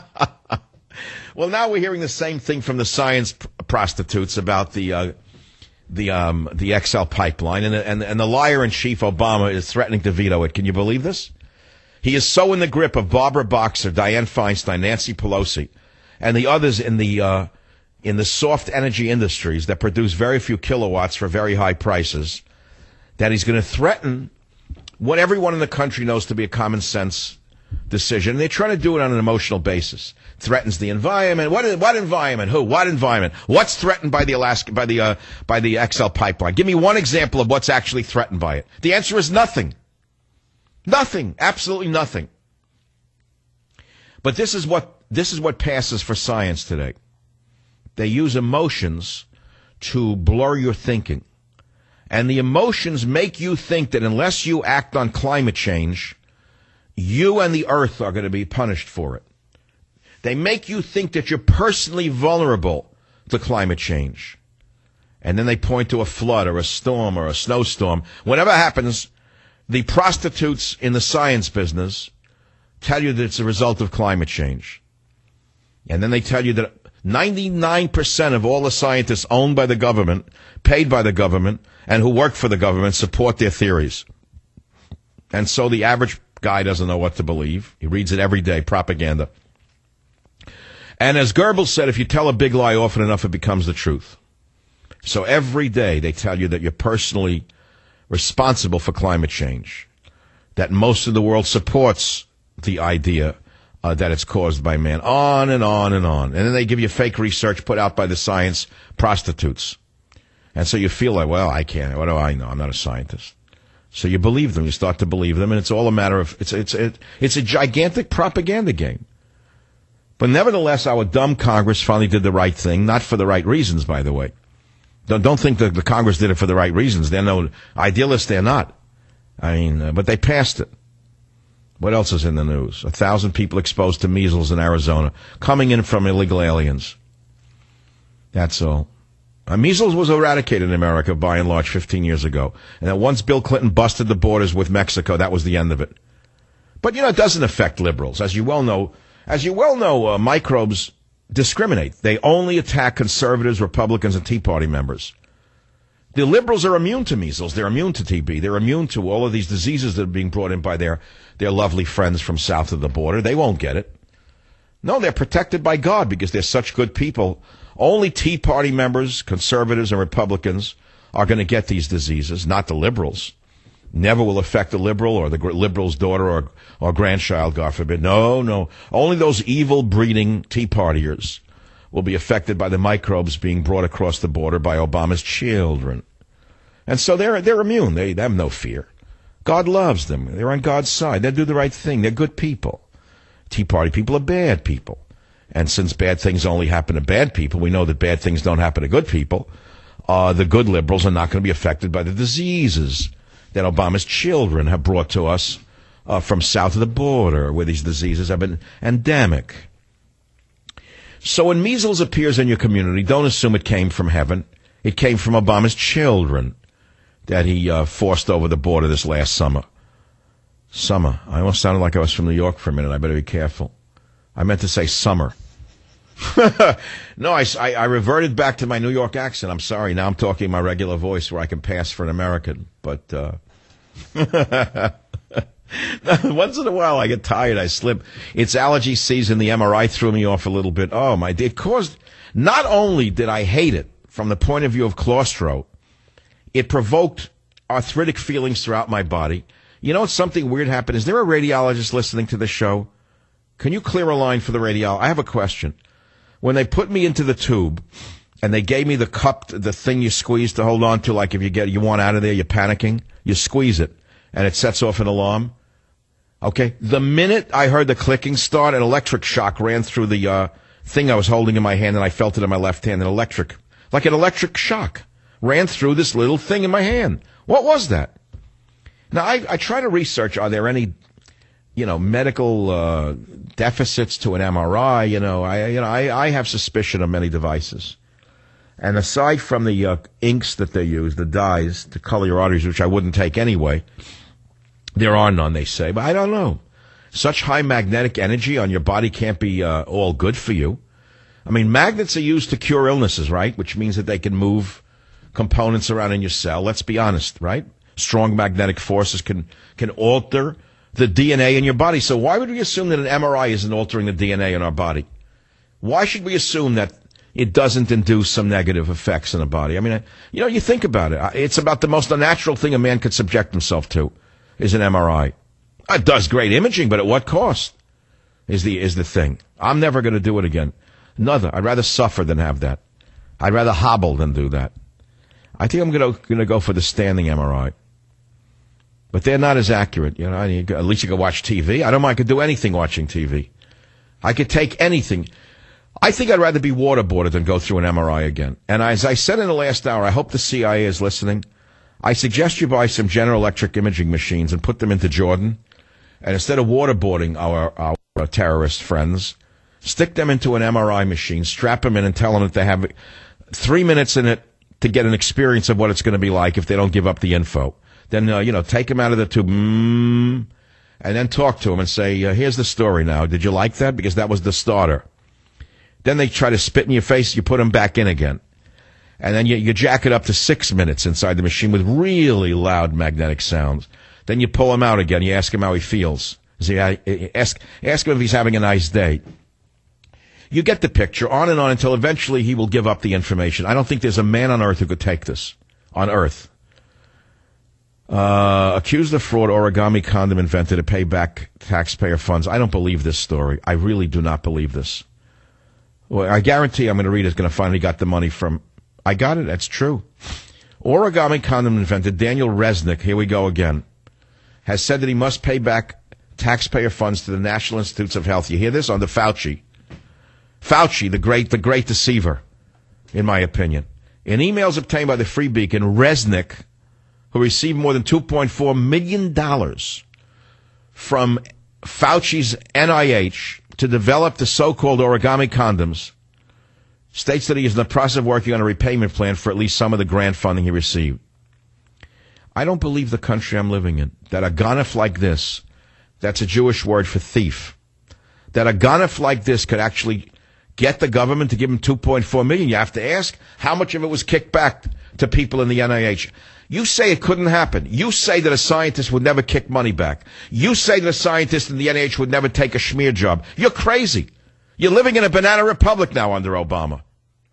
Well, now we're hearing the same thing from the science pr- prostitutes about the uh, the um, the X L pipeline. And, and, and the liar-in-chief, Obama, is threatening to veto it. Can you believe this? He is so in the grip of Barbara Boxer, Dianne Feinstein, Nancy Pelosi, and the others in the uh, in the soft energy industries that produce very few kilowatts for very high prices, that he's going to threaten what everyone in the country knows to be a common sense decision. And they're trying to do it on an emotional basis. Threatens the environment. What, what environment? Who? What environment? What's threatened by the Alaska, by the, uh, by the X L pipeline? Give me one example of what's actually threatened by it. The answer is nothing. Nothing. Absolutely nothing. But this is what, this is what passes for science today. They use emotions to blur your thinking. And the emotions make you think that unless you act on climate change, you and the earth are going to be punished for it. They make you think that you're personally vulnerable to climate change. And then they point to a flood or a storm or a snowstorm. Whatever happens, the prostitutes in the science business tell you that it's a result of climate change. And then they tell you that ninety-nine percent of all the scientists owned by the government, paid by the government, and who work for the government support their theories. And so the average guy doesn't know what to believe. He reads it every day, propaganda. And as Goebbels said, if you tell a big lie often enough, it becomes the truth. So every day they tell you that you're personally responsible for climate change, that most of the world supports the idea uh, that it's caused by man, on and on and on. And then they give you fake research put out by the science prostitutes. And so you feel like, well, I can't. What do I know? I'm not a scientist. So you believe them. You start to believe them, and it's all a matter of, it's, it's, it, it's a gigantic propaganda game. But nevertheless, our dumb Congress finally did the right thing, not for the right reasons, by the way. Don't, don't think that the Congress did it for the right reasons. They're no idealists. They're not. I mean, uh, but they passed it. What else is in the news? A thousand people exposed to measles in Arizona, coming in from illegal aliens. That's all. Uh, measles was eradicated in America, by and large, fifteen years ago. And that once Bill Clinton busted the borders with Mexico, that was the end of it. But, you know, it doesn't affect liberals. As you well know, as you well know, uh, microbes discriminate. They only attack conservatives, Republicans, and Tea Party members. The liberals are immune to measles. They're immune to T B. They're immune to all of these diseases that are being brought in by their, their lovely friends from south of the border. They won't get it. No, they're protected by God because they're such good people. Only Tea Party members, conservatives, and Republicans are going to get these diseases, not the liberals. Never will affect a liberal or the liberal's daughter or, or grandchild, God forbid. No, no. Only those evil breeding Tea Partiers will be affected by the microbes being brought across the border by Obama's children. And so they're, they're immune. They, they have no fear. God loves them. They're on God's side. They do the right thing. They're good people. Tea Party people are bad people. And since bad things only happen to bad people, we know that bad things don't happen to good people. Uh, the good liberals are not going to be affected by the diseases that Obama's children have brought to us uh, from south of the border, where these diseases have been endemic. So when measles appears in your community, don't assume it came from heaven. It came from Obama's children that he uh, forced over the border this last summer. Summer. I almost sounded like I was from New York for a minute. I better be careful. I meant to say summer. No, I, I, I reverted back to my New York accent. I'm sorry. Now I'm talking my regular voice where I can pass for an American. But uh, once in a while I get tired. I slip. It's allergy season. The M R I threw me off a little bit. Oh, my. It caused. Not only did I hate it from the point of view of claustro, it provoked arthritic feelings throughout my body. You know, something weird happened. Is there a radiologist listening to this show? Can you clear a line for the radiologist? I have a question. When they put me into the tube and they gave me the cup, the thing you squeeze to hold on to, like if you get you want out of there, you're panicking, you squeeze it and it sets off an alarm. Okay. The minute I heard the clicking start, an electric shock ran through the uh, thing I was holding in my hand, and I felt it in my left hand. An electric, like an electric shock ran through this little thing in my hand. What was that? Now, I, I try to research, are there any, you know, medical uh, deficits to an M R I? You know, I, you know, I, I have suspicion of many devices. And aside from the uh, inks that they use, the dyes to color your arteries, which I wouldn't take anyway, there are none, they say. But I don't know. Such high magnetic energy on your body can't be uh, all good for you. I mean, magnets are used to cure illnesses, right? Which means that they can move components around in your cell. Let's be honest, right? Strong magnetic forces can, can alter the D N A in your body. So why would we assume that an M R I isn't altering the D N A in our body? Why should we assume that it doesn't induce some negative effects in the body? I mean, you know, you think about it. It's about the most unnatural thing a man could subject himself to is an M R I. It does great imaging, but at what cost? is the is the thing. I'm never going to do it again. Another. I'd rather suffer than have that. I'd rather hobble than do that. I think I'm going to going to go for the standing M R I. But they're not as accurate. You know, you, at least you can watch T V. I don't mind. I could do anything watching T V. I could take anything. I think I'd rather be waterboarded than go through an M R I again. And as I said in the last hour, I hope the C I A is listening. I suggest you buy some General Electric imaging machines and put them into Jordan. And instead of waterboarding our, our, our terrorist friends, stick them into an M R I machine, strap them in and tell them that they have three minutes in it to get an experience of what it's going to be like if they don't give up the info. Then, uh, you know, take them out of the tube, mm, and then talk to them and say, uh, here's the story now. Did you like that? Because that was the starter. Then they try to spit in your face. You put them back in again. And then you, you jack it up to six minutes inside the machine with really loud magnetic sounds. Then you pull him out again. You ask him how he feels. See, I, ask, ask him if he's having a nice day. You get the picture, on and on until eventually he will give up the information. I don't think there's a man on earth who could take this. On earth. Uh, accused of fraud, origami condom invented to pay back taxpayer funds. I don't believe this story. I really do not believe this. Well, I guarantee I'm going to read it's going to finally got the money from... I got it. That's true. Origami condom inventor Daniel Resnick, here we go again, has said that he must pay back taxpayer funds to the National Institutes of Health. You hear this? On the Fauci. Fauci, the great, the great deceiver, in my opinion. In emails obtained by the Free Beacon, Resnick, who received more than two point four million dollars from Fauci's N I H to develop the so-called origami condoms, states that he is in the process of working on a repayment plan for at least some of the grant funding he received. I don't believe the country I'm living in, that a ganef like this, that's a Jewish word for thief, that a ganef like this could actually get the government to give him two point four million dollars. You have to ask how much of it was kicked back to people in the N I H. You say it couldn't happen. You say that a scientist would never kick money back. You say that a scientist in the N I H would never take a schmear job. You're crazy. You're living in a banana republic now under Obama.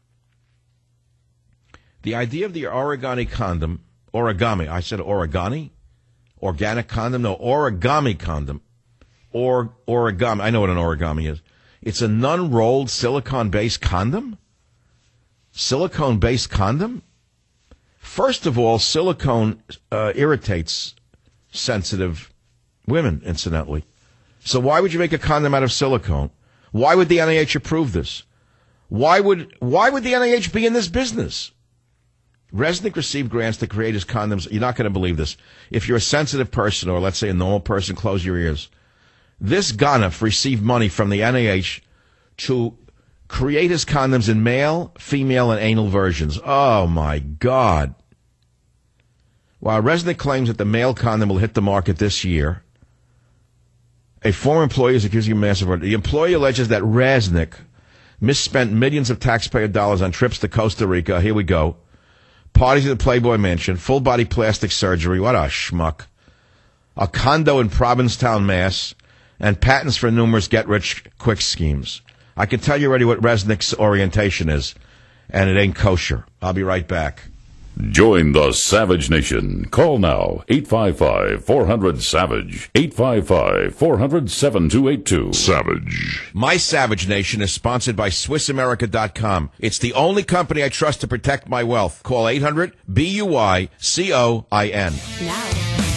The idea of the origami condom, origami, I said origami? Organic condom? No, origami condom. Or origami, I know what an origami is. It's a non-rolled silicone-based condom? Silicone-based condom? First of all, silicone uh, irritates sensitive women, incidentally. So why would you make a condom out of silicone? Why would the N I H approve this? Why would why would the N I H be in this business? Resnick received grants to create his condoms. You're not going to believe this. If you're a sensitive person, or let's say a normal person, close your ears. This ganef received money from the N I H to create his condoms in male, female, and anal versions. Oh, my God. While Resnick claims that the male condom will hit the market this year, a former employee is accusing him of massive fraud. The employee alleges that Resnick misspent millions of taxpayer dollars on trips to Costa Rica. Here we go. Parties at the Playboy Mansion, full-body plastic surgery. What a schmuck. A condo in Provincetown, Mass., and patents for numerous get-rich-quick schemes. I can tell you already what Resnick's orientation is, and it ain't kosher. I'll be right back. Join the Savage Nation. Call now, eight five five, four hundred, SAVAGE, eight five five, four hundred, seven two eight two. Savage. My Savage Nation is sponsored by Swiss America dot com. It's the only company I trust to protect my wealth. Call eight hundred, B U I C O I N. Now.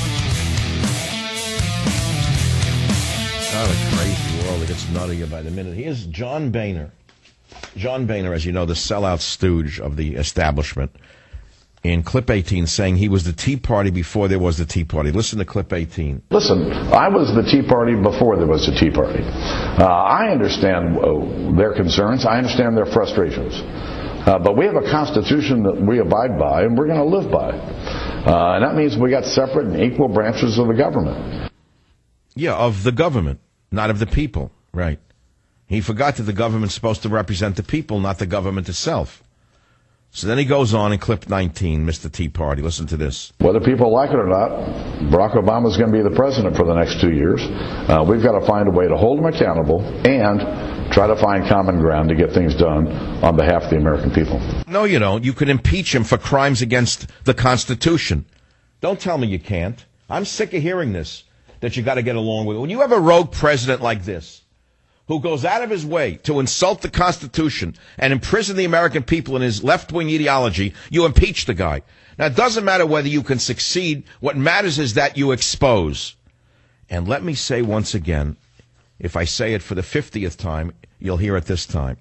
Oh, the crazy world. It gets nuttier by the minute. Here's John Boehner. John Boehner, as you know, the sellout stooge of the establishment, in clip eighteen, saying he was the Tea Party before there was the Tea Party. Listen to clip eighteen. Listen, I was the Tea Party before there was the Tea Party. Uh, I understand uh, their concerns. I understand their frustrations. Uh, but we have a Constitution that we abide by, and we're going to live by. Uh, and that means we got separate and equal branches of the government. Yeah, of the government, not of the people. Right. He forgot that the government's supposed to represent the people, not the government itself. So then he goes on in clip nineteen, Mister Tea Party. Listen to this. Whether people like it or not, Barack Obama is going to be the president for the next two years. Uh, we've got to find a way to hold him accountable and try to find common ground to get things done on behalf of the American people. No, you don't. You can impeach him for crimes against the Constitution. Don't tell me you can't. I'm sick of hearing this, that you got to get along with it. When you have a rogue president like this, who goes out of his way to insult the Constitution and imprison the American people in his left-wing ideology, you impeach the guy. Now, it doesn't matter whether you can succeed. What matters is that you expose. And let me say once again, if I say it for the fiftieth time, you'll hear it this time.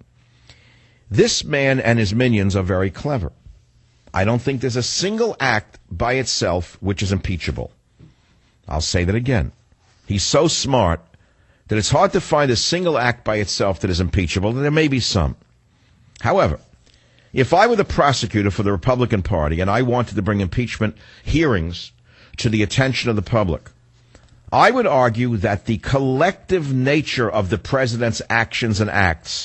This man and his minions are very clever. I don't think there's a single act by itself which is impeachable. I'll say that again. He's so smart that it's hard to find a single act by itself that is impeachable, and there may be some. However, if I were the prosecutor for the Republican Party and I wanted to bring impeachment hearings to the attention of the public, I would argue that the collective nature of the president's actions and acts,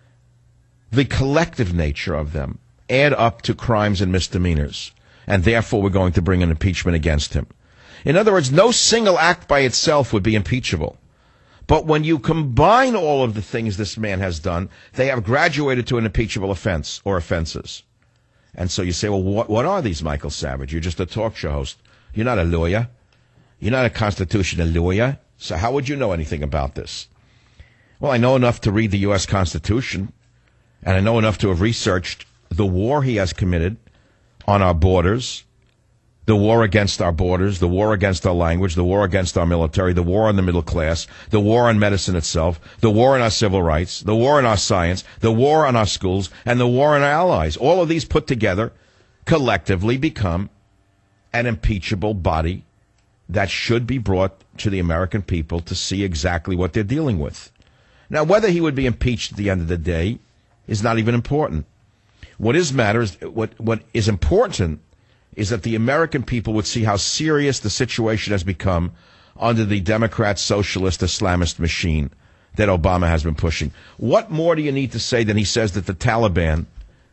the collective nature of them, add up to crimes and misdemeanors, and therefore we're going to bring an impeachment against him. In other words, no single act by itself would be impeachable. But when you combine all of the things this man has done, they have graduated to an impeachable offense or offenses. And so you say, well, what, what are these, Michael Savage? You're just a talk show host. You're not a lawyer. You're not a constitutional lawyer. So how would you know anything about this? Well, I know enough to read the U S Constitution, and I know enough to have researched the war he has committed on our borders, the war against our borders, the war against our language, the war against our military, the war on the middle class, the war on medicine itself, the war on our civil rights, the war on our science, the war on our schools, and the war on our allies. All of these put together collectively become an impeachable body that should be brought to the American people to see exactly what they're dealing with. Now, whether he would be impeached at the end of the day is not even important. What is matters, what what is important is that the American people would see how serious the situation has become under the Democrat, socialist, Islamist machine that Obama has been pushing. What more do you need to say than he says that the Taliban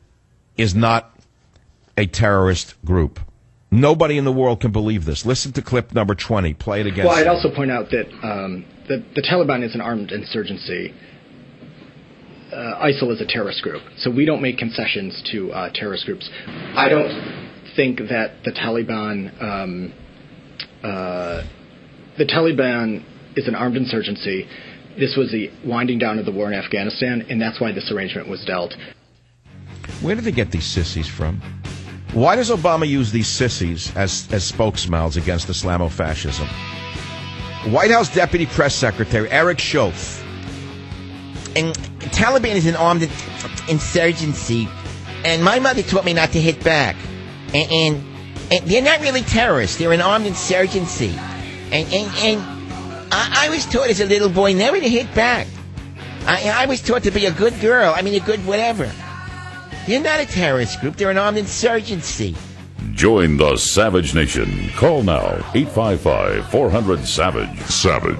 is not a terrorist group? Nobody in the world can believe this. Listen to clip number twenty. Play it again. Well, I'd also point out that um, the, the Taliban is an armed insurgency. Uh, ISIL is a terrorist group, so we don't make concessions to uh, terrorist groups. I don't think that the Taliban, um, uh, the Taliban is an armed insurgency. This was the winding down of the war in Afghanistan, and that's why this arrangement was dealt. Where do they get these sissies from? Why does Obama use these sissies as, as spokesmouths against Islamofascism? White House Deputy Press Secretary Eric Schultz. And Taliban is an armed insurgency, and my mother taught me not to hit back. And, and, and they're not really terrorists. They're an armed insurgency. And, and, and I, I was taught as a little boy never to hit back. I, I was taught to be a good girl. I mean, a good whatever. They're not a terrorist group. They're an armed insurgency. Join the Savage Nation. Call now, eight five five, four hundred, SAVAGE. Savage.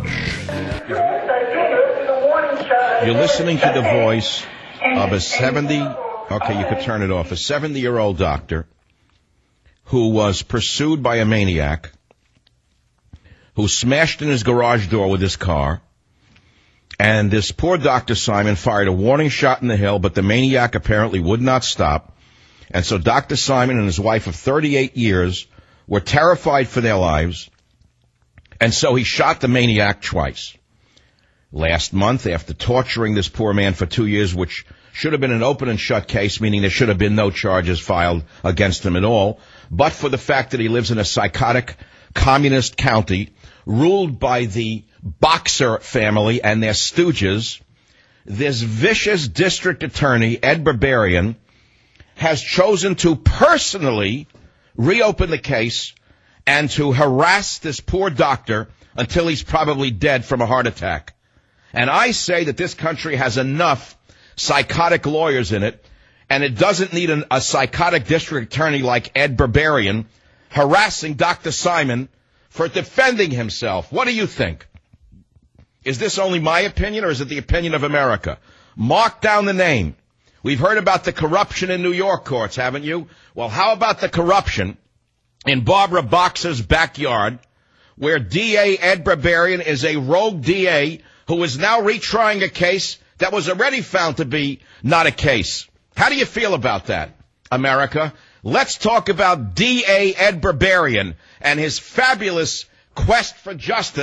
You're listening to the voice of a seventy, okay, you could turn it off, a seventy-year-old doctor who was pursued by a maniac who smashed in his garage door with his car. And this poor Doctor Simon fired a warning shot in the hill, but the maniac apparently would not stop. And so Doctor Simon and his wife of thirty-eight years were terrified for their lives. And so he shot the maniac twice. Last month, after torturing this poor man for two years, which should have been an open and shut case, meaning there should have been no charges filed against him at all, but for the fact that he lives in a psychotic communist county ruled by the Boxer family and their stooges, this vicious district attorney, Ed Berberian, has chosen to personally reopen the case and to harass this poor doctor until he's probably dead from a heart attack. And I say that this country has enough psychotic lawyers in it, and it doesn't need an, a psychotic district attorney like Ed Berberian harassing Doctor Simon for defending himself. What do you think? Is this only my opinion, or is it the opinion of America? Mark down the name. We've heard about the corruption in New York courts, haven't you? Well, how about the corruption in Barbara Boxer's backyard, where D A Ed Berberian is a rogue D A who is now retrying a case that was already found to be not a case? How do you feel about that, America? Let's talk about D A Ed Berberian and his fabulous quest for justice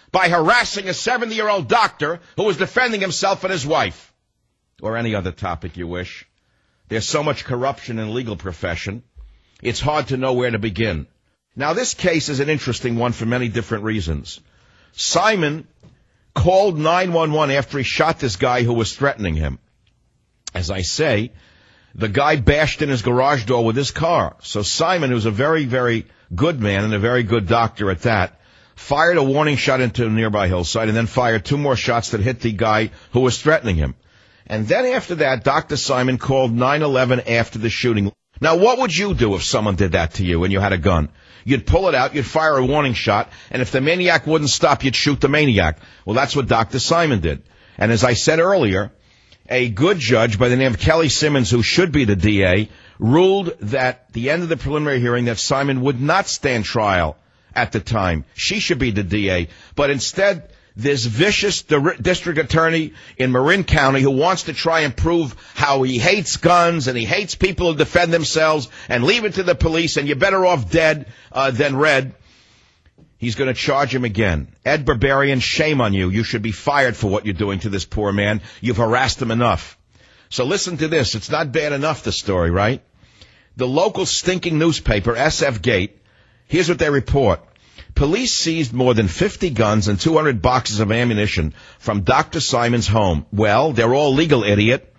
by harassing a seventy-year-old doctor who was defending himself and his wife. Or any other topic you wish. There's so much corruption in the legal profession, it's hard to know where to begin. Now, this case is an interesting one for many different reasons. Simon called nine one one after he shot this guy who was threatening him. As I say, the guy bashed in his garage door with his car. So Simon, who's a very, very good man and a very good doctor at that, fired a warning shot into a nearby hillside and then fired two more shots that hit the guy who was threatening him. And then after that, Doctor Simon called nine one one after the shooting. Now, what would you do if someone did that to you and you had a gun? You'd pull it out, you'd fire a warning shot, and if the maniac wouldn't stop, you'd shoot the maniac. Well, that's what Doctor Simon did. And as I said earlier, a good judge by the name of Kelly Simmons, who should be the D A, ruled that at the end of the preliminary hearing that Simon would not stand trial at the time. She should be the D A. But instead, this vicious district attorney in Marin County who wants to try and prove how he hates guns and he hates people who defend themselves and leave it to the police and you're better off dead uh, than red, he's going to charge him again. Ed Berberian, shame on you. You should be fired for what you're doing to this poor man. You've harassed him enough. So listen to this. It's not bad enough, the story, right? The local stinking newspaper, S F Gate, here's what they report. Police seized more than fifty guns and two hundred boxes of ammunition from Doctor Simon's home. Well, they're all legal, idiot.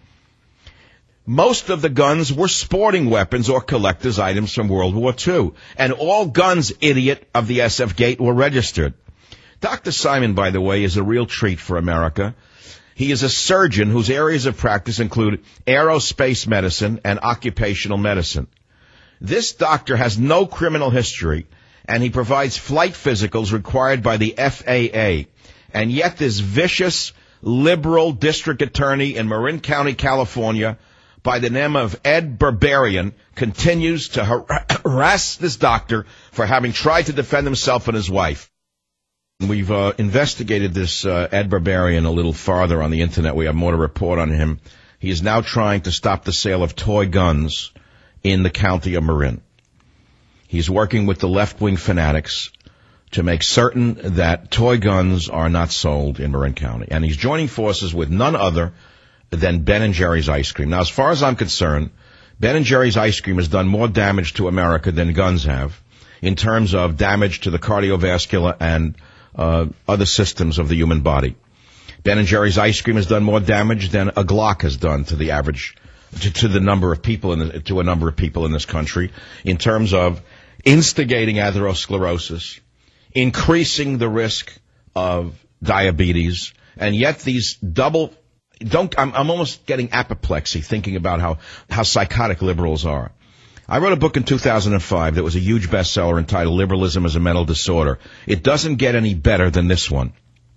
Most of the guns were sporting weapons or collector's items from World War Two. And all guns, idiot, of the S F Gate were registered. Doctor Simon, by the way, is a real treat for America. He is a surgeon whose areas of practice include aerospace medicine and occupational medicine. This doctor has no criminal history, and he provides flight physicals required by the F A A. And yet this vicious, liberal district attorney in Marin County, California, by the name of Ed Berberian, continues to har- harass this doctor for having tried to defend himself and his wife. We've uh, investigated this uh, Ed Berberian a little farther on the Internet. We have more to report on him. He is now trying to stop the sale of toy guns in the county of Marin. He's working with the left-wing fanatics to make certain that toy guns are not sold in Marin County. And he's joining forces with none other than Ben and Jerry's Ice Cream. Now, as far as I'm concerned, Ben and Jerry's Ice Cream has done more damage to America than guns have in terms of damage to the cardiovascular and uh, other systems of the human body. Ben and Jerry's Ice Cream has done more damage than a Glock has done to the average, to, to the number of people in the, to a number of people in this country in terms of instigating atherosclerosis, increasing the risk of diabetes, and yet these double don't I'm, I'm almost getting apoplexy thinking about how how psychotic liberals are. I wrote a book in two thousand five that was a huge bestseller entitled Liberalism as a Mental Disorder. It doesn't get any better than this one.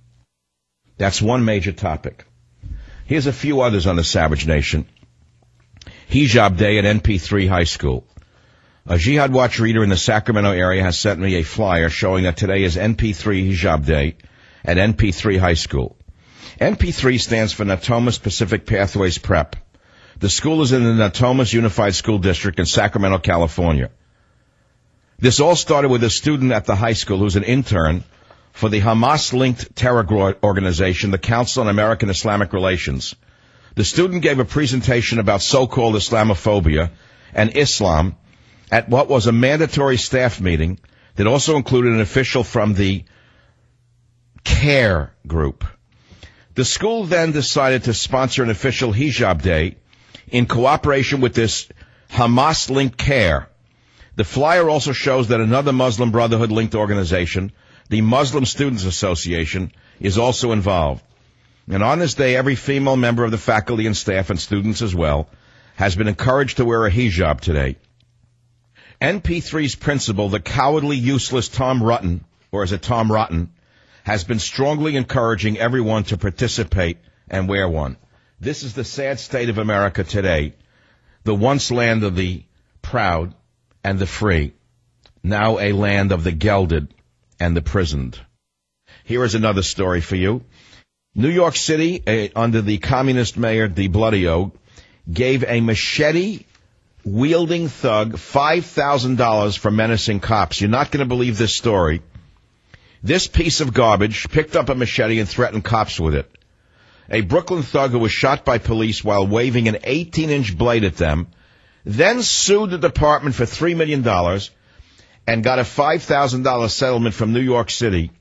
That's one major topic. Here's a few others on the Savage Nation. Hijab Day at N P three High School. A Jihad Watch reader in the Sacramento area has sent me a flyer showing that today is N P three Hijab Day at N P three High School. N P three stands for Natomas Pacific Pathways Prep. The school is in the Natomas Unified School District in Sacramento, California. This all started with a student at the high school who's an intern for the Hamas-linked terror organization, the Council on American Islamic Relations. The student gave a presentation about so-called Islamophobia and Islam at what was a mandatory staff meeting that also included an official from the CARE group. The school then decided to sponsor an official Hijab Day in cooperation with this Hamas-linked CARE. The flyer also shows that another Muslim Brotherhood-linked organization, the Muslim Students Association, is also involved. And on this day, every female member of the faculty and staff and students as well has been encouraged to wear a hijab today. N P three's principal, the cowardly, useless Tom Rutten, or is it Tom Rotten, has been strongly encouraging everyone to participate and wear one. This is the sad state of America today, the once land of the proud and the free, now a land of the gelded and the prisoned. Here is another story for you. New York City, uh, under the communist mayor de Blasio, gave a machete-wielding thug five thousand dollars for menacing cops. You're not going to believe this story. This piece of garbage picked up a machete and threatened cops with it. A Brooklyn thug who was shot by police while waving an eighteen-inch blade at them, then sued the department for three million dollars and got a five thousand dollars settlement from New York City,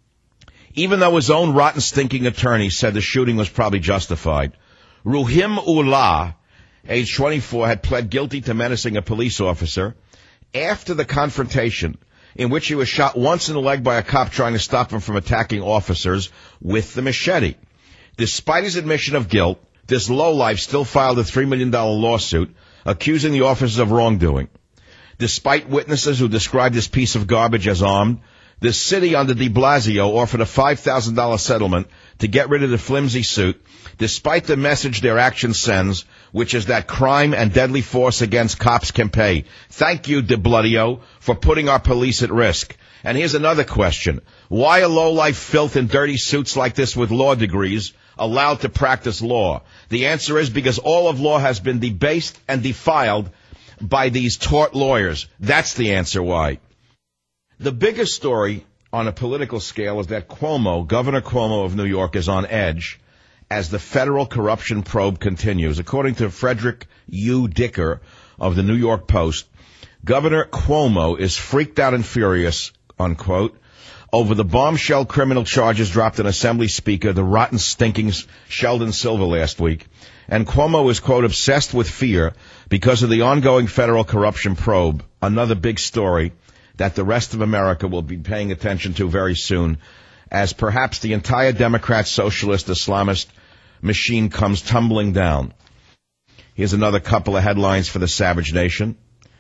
even though his own rotten, stinking attorney said the shooting was probably justified. Ruhim Ullah, age twenty-four, had pled guilty to menacing a police officer after the confrontation, in which he was shot once in the leg by a cop trying to stop him from attacking officers with the machete. Despite his admission of guilt, this lowlife still filed a three million dollars lawsuit accusing the officers of wrongdoing. Despite witnesses who described this piece of garbage as armed, the city under de Blasio offered a five thousand dollars settlement to get rid of the flimsy suit, despite the message their action sends, which is that crime and deadly force against cops can pay. Thank you, de Blasio, for putting our police at risk. And here's another question. Why are low-life filth in dirty suits like this with law degrees allowed to practice law? The answer is because all of law has been debased and defiled by these taught lawyers. That's the answer why. The biggest story on a political scale is that Cuomo, Governor Cuomo of New York, is on edge as the federal corruption probe continues. According to Frederick U. Dicker of the New York Post, Governor Cuomo is freaked out and furious, unquote, over the bombshell criminal charges dropped on Assembly Speaker, the rotten, stinking Sheldon Silver last week. And Cuomo is, quote, obsessed with fear because of the ongoing federal corruption probe, another big story that the rest of America will be paying attention to very soon, as perhaps the entire Democrat, socialist, Islamist machine comes tumbling down. Here's another couple of headlines for the Savage Nation.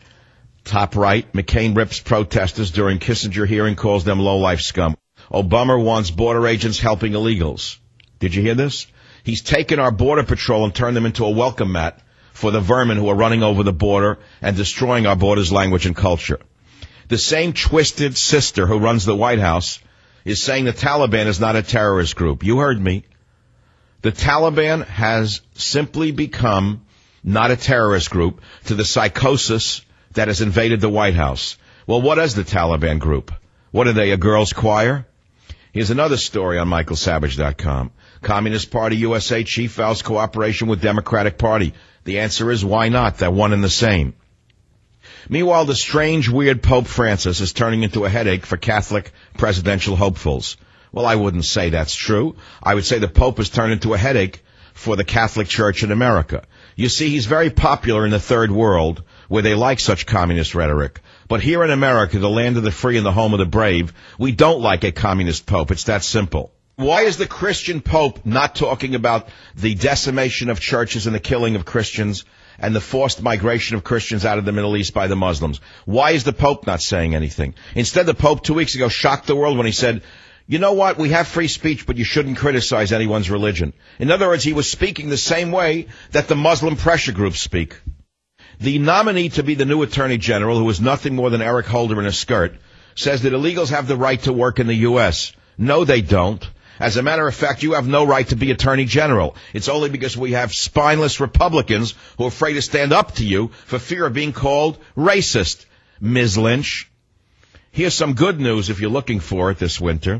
Top right, McCain rips protesters during Kissinger hearing, calls them low-life scum. Obama wants border agents helping illegals. Did you hear this? He's taken our border patrol and turned them into a welcome mat for the vermin who are running over the border and destroying our border's language and culture. The same twisted sister who runs the White House is saying the Taliban is not a terrorist group. You heard me. The Taliban has simply become not a terrorist group to the psychosis that has invaded the White House. Well, what is the Taliban group? What are they, a girls' choir? Here's another story on Michael Savage dot com. Communist Party U S A chief vows cooperation with Democratic Party. The answer is, why not? They're one and the same. Meanwhile, the strange, weird Pope Francis is turning into a headache for Catholic presidential hopefuls. Well, I wouldn't say that's true. I would say the Pope has turned into a headache for the Catholic Church in America. You see, he's very popular in the third world, where they like such communist rhetoric. But here in America, the land of the free and the home of the brave, we don't like a communist Pope. It's that simple. Why is the Christian Pope not talking about the decimation of churches and the killing of Christians and the forced migration of Christians out of the Middle East by the Muslims? Why is the Pope not saying anything? Instead, the Pope two weeks ago shocked the world when he said, you know what, we have free speech, but you shouldn't criticize anyone's religion. In other words, he was speaking the same way that the Muslim pressure groups speak. The nominee to be the new Attorney General, who is nothing more than Eric Holder in a skirt, says that illegals have the right to work in the U S No, they don't. As a matter of fact, you have no right to be Attorney General. It's only because we have spineless Republicans who are afraid to stand up to you for fear of being called racist, Miz Lynch. Here's some good news if you're looking for it this winter.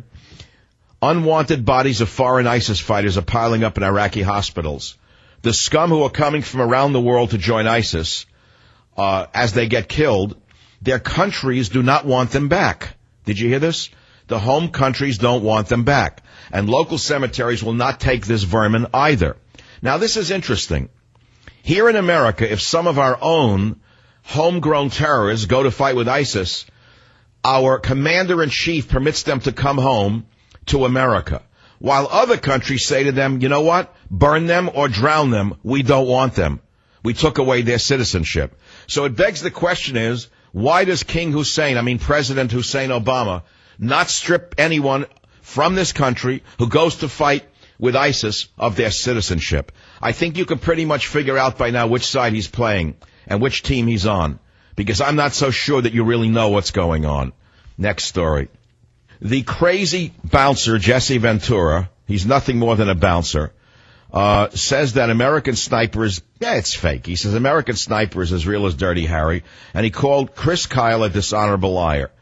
Unwanted bodies of foreign ISIS fighters are piling up in Iraqi hospitals. The scum who are coming from around the world to join ISIS, uh, as they get killed, their countries do not want them back. Did you hear this? The home countries don't want them back. And local cemeteries will not take this vermin either. Now, this is interesting. Here in America, if some of our own homegrown terrorists go to fight with ISIS, our commander-in-chief permits them to come home to America, while other countries say to them, you know what, burn them or drown them, we don't want them. We took away their citizenship. So it begs the question is, why does King Hussein, I mean President Hussein Obama, not strip anyone from this country who goes to fight with ISIS of their citizenship? I think you can pretty much figure out by now which side he's playing and which team he's on, because I'm not so sure that you really know what's going on. Next story. The crazy bouncer, Jesse Ventura, he's nothing more than a bouncer, uh, says that American Sniper is, yeah, it's fake. He says American Sniper is as real as Dirty Harry, and he called Chris Kyle a dishonorable liar.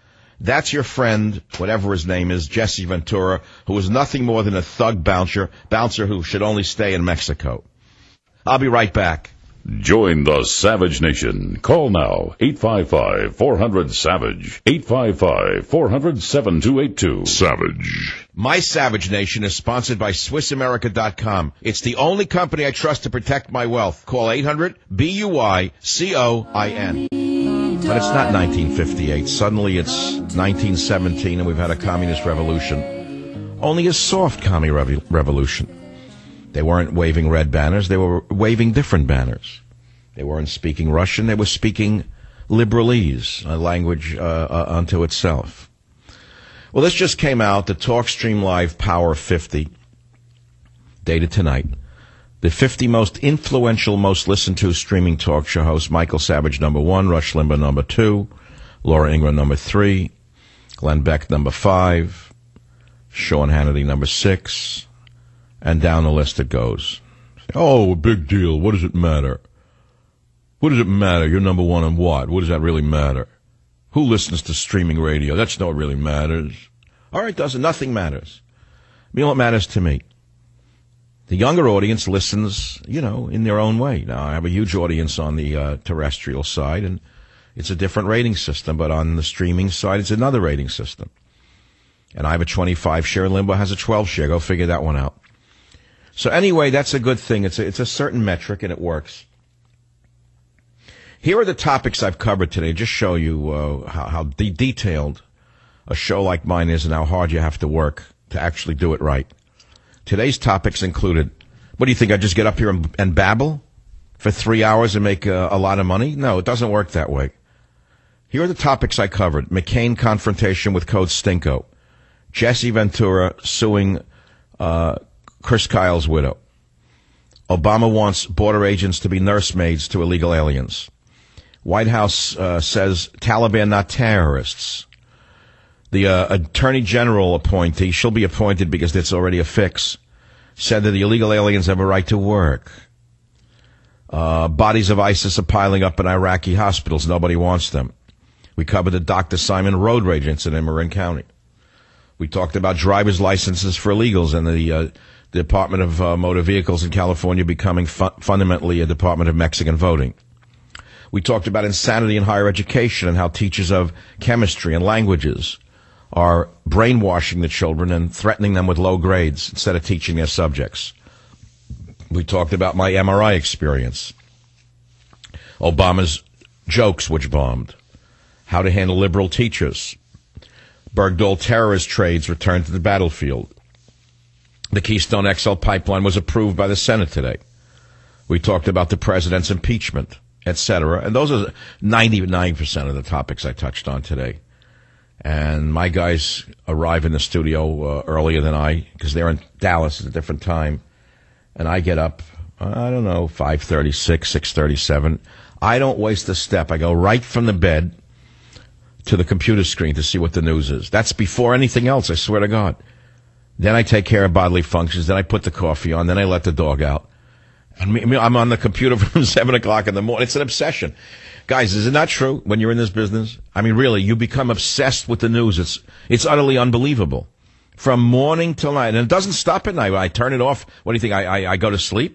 That's your friend, whatever his name is, Jesse Ventura, who is nothing more than a thug bouncer, bouncer who should only stay in Mexico. I'll be right back. Join the Savage Nation. Call now, eight five five, four hundred, SAVAGE, eight five five, four hundred, seven two eight two. Savage. My Savage Nation is sponsored by Swiss America dot com. It's the only company I trust to protect my wealth. Call eight hundred, B U Y C O I N. But it's not nineteen fifty-eight. Suddenly it's nineteen seventeen and we've had a communist revolution. Only a soft commie rev- revolution. They weren't waving red banners. They were waving different banners. They weren't speaking Russian. They were speaking liberalese, a language uh, uh, unto itself. Well, this just came out, the TalkStream Live Power fifty, dated tonight. The fifty most influential, most listened to streaming talk show hosts: Michael Savage, number one; Rush Limbaugh, number two; Laura Ingraham, number three; Glenn Beck, number five; Sean Hannity, number six. And down the list it goes. Oh, big deal. What does it matter? What does it matter? You're number one on what? What does that really matter? Who listens to streaming radio? That's not what really matters. All right, doesn't. Nothing matters. You know what matters to me? The younger audience listens, you know, in their own way. Now, I have a huge audience on the uh, terrestrial side, and it's a different rating system. But on the streaming side, it's another rating system. And I have a twenty-five share, and Limbaugh has a twelve share. Go figure that one out. So anyway, that's a good thing. It's a, it's a certain metric, and it works. Here are the topics I've covered today. Just show you uh, how, how de- detailed a show like mine is and how hard you have to work to actually do it right. Today's topics included, what do you think, I just get up here and, and babble for three hours and make uh, a lot of money? No, it doesn't work that way. Here are the topics I covered. McCain confrontation with Code Stinko. Jesse Ventura suing uh Chris Kyle's widow. Obama wants border agents to be nursemaids to illegal aliens. White House uh, says Taliban not terrorists. The uh, Attorney General appointee, she'll be appointed because it's already a fix, said that the illegal aliens have a right to work. Uh, bodies of ISIS are piling up in Iraqi hospitals. Nobody wants them. We covered the Doctor Simon road rage incident in Marin County. We talked about driver's licenses for illegals and the uh, Department of uh, Motor Vehicles in California becoming fu- fundamentally a Department of Mexican voting. We talked about insanity in higher education and how teachers of chemistry and languages are brainwashing the children and threatening them with low grades instead of teaching their subjects. We talked about my M R I experience. Obama's jokes, which bombed. How to handle liberal teachers. Bergdahl terrorist trades returned to the battlefield. The Keystone X L pipeline was approved by the Senate today. We talked about the president's impeachment, et cetera. And those are ninety-nine percent of the topics I touched on today. And my guys arrive in the studio uh, earlier than I, because they're in Dallas at a different time. And I get up, I don't know, five thirty-six, six thirty-seven. I don't waste a step. I go right from the bed to the computer screen to see what the news is. That's before anything else, I swear to God. Then I take care of bodily functions. Then I put the coffee on. Then I let the dog out. And me, I'm on the computer from seven o'clock in the morning. It's an obsession. Guys, is it not true when you're in this business? I mean, really, you become obsessed with the news. It's it's utterly unbelievable. From morning till night. And it doesn't stop at night. I turn it off. What do you think? I, I, I go to sleep?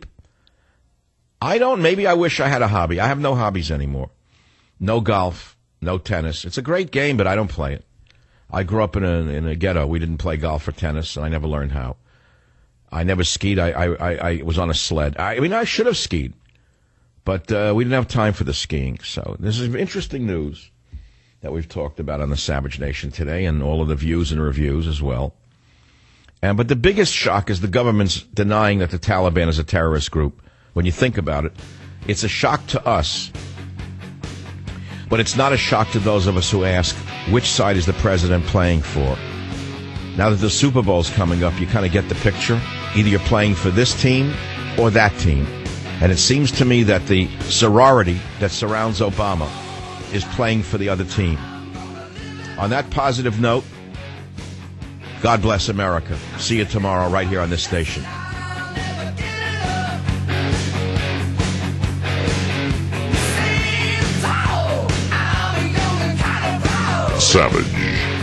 I don't. Maybe I wish I had a hobby. I have no hobbies anymore. No golf. No tennis. It's a great game, but I don't play it. I grew up in a in a ghetto. We didn't play golf or tennis, and I never learned how. I never skied. I I, I was on a sled. I, I mean, I should have skied, but uh, we didn't have time for the skiing. So this is interesting news that we've talked about on the Savage Nation today, and all of the views and reviews as well. And but the biggest shock is the government's denying that the Taliban is a terrorist group. When you think about it, it's a shock to us. But it's not a shock to those of us who ask, which side is the president playing for? Now that the Super Bowl's coming up, you kind of get the picture. Either you're playing for this team or that team. And it seems to me that the sorority that surrounds Obama is playing for the other team. On that positive note, God bless America. See you tomorrow right here on this station. Savage.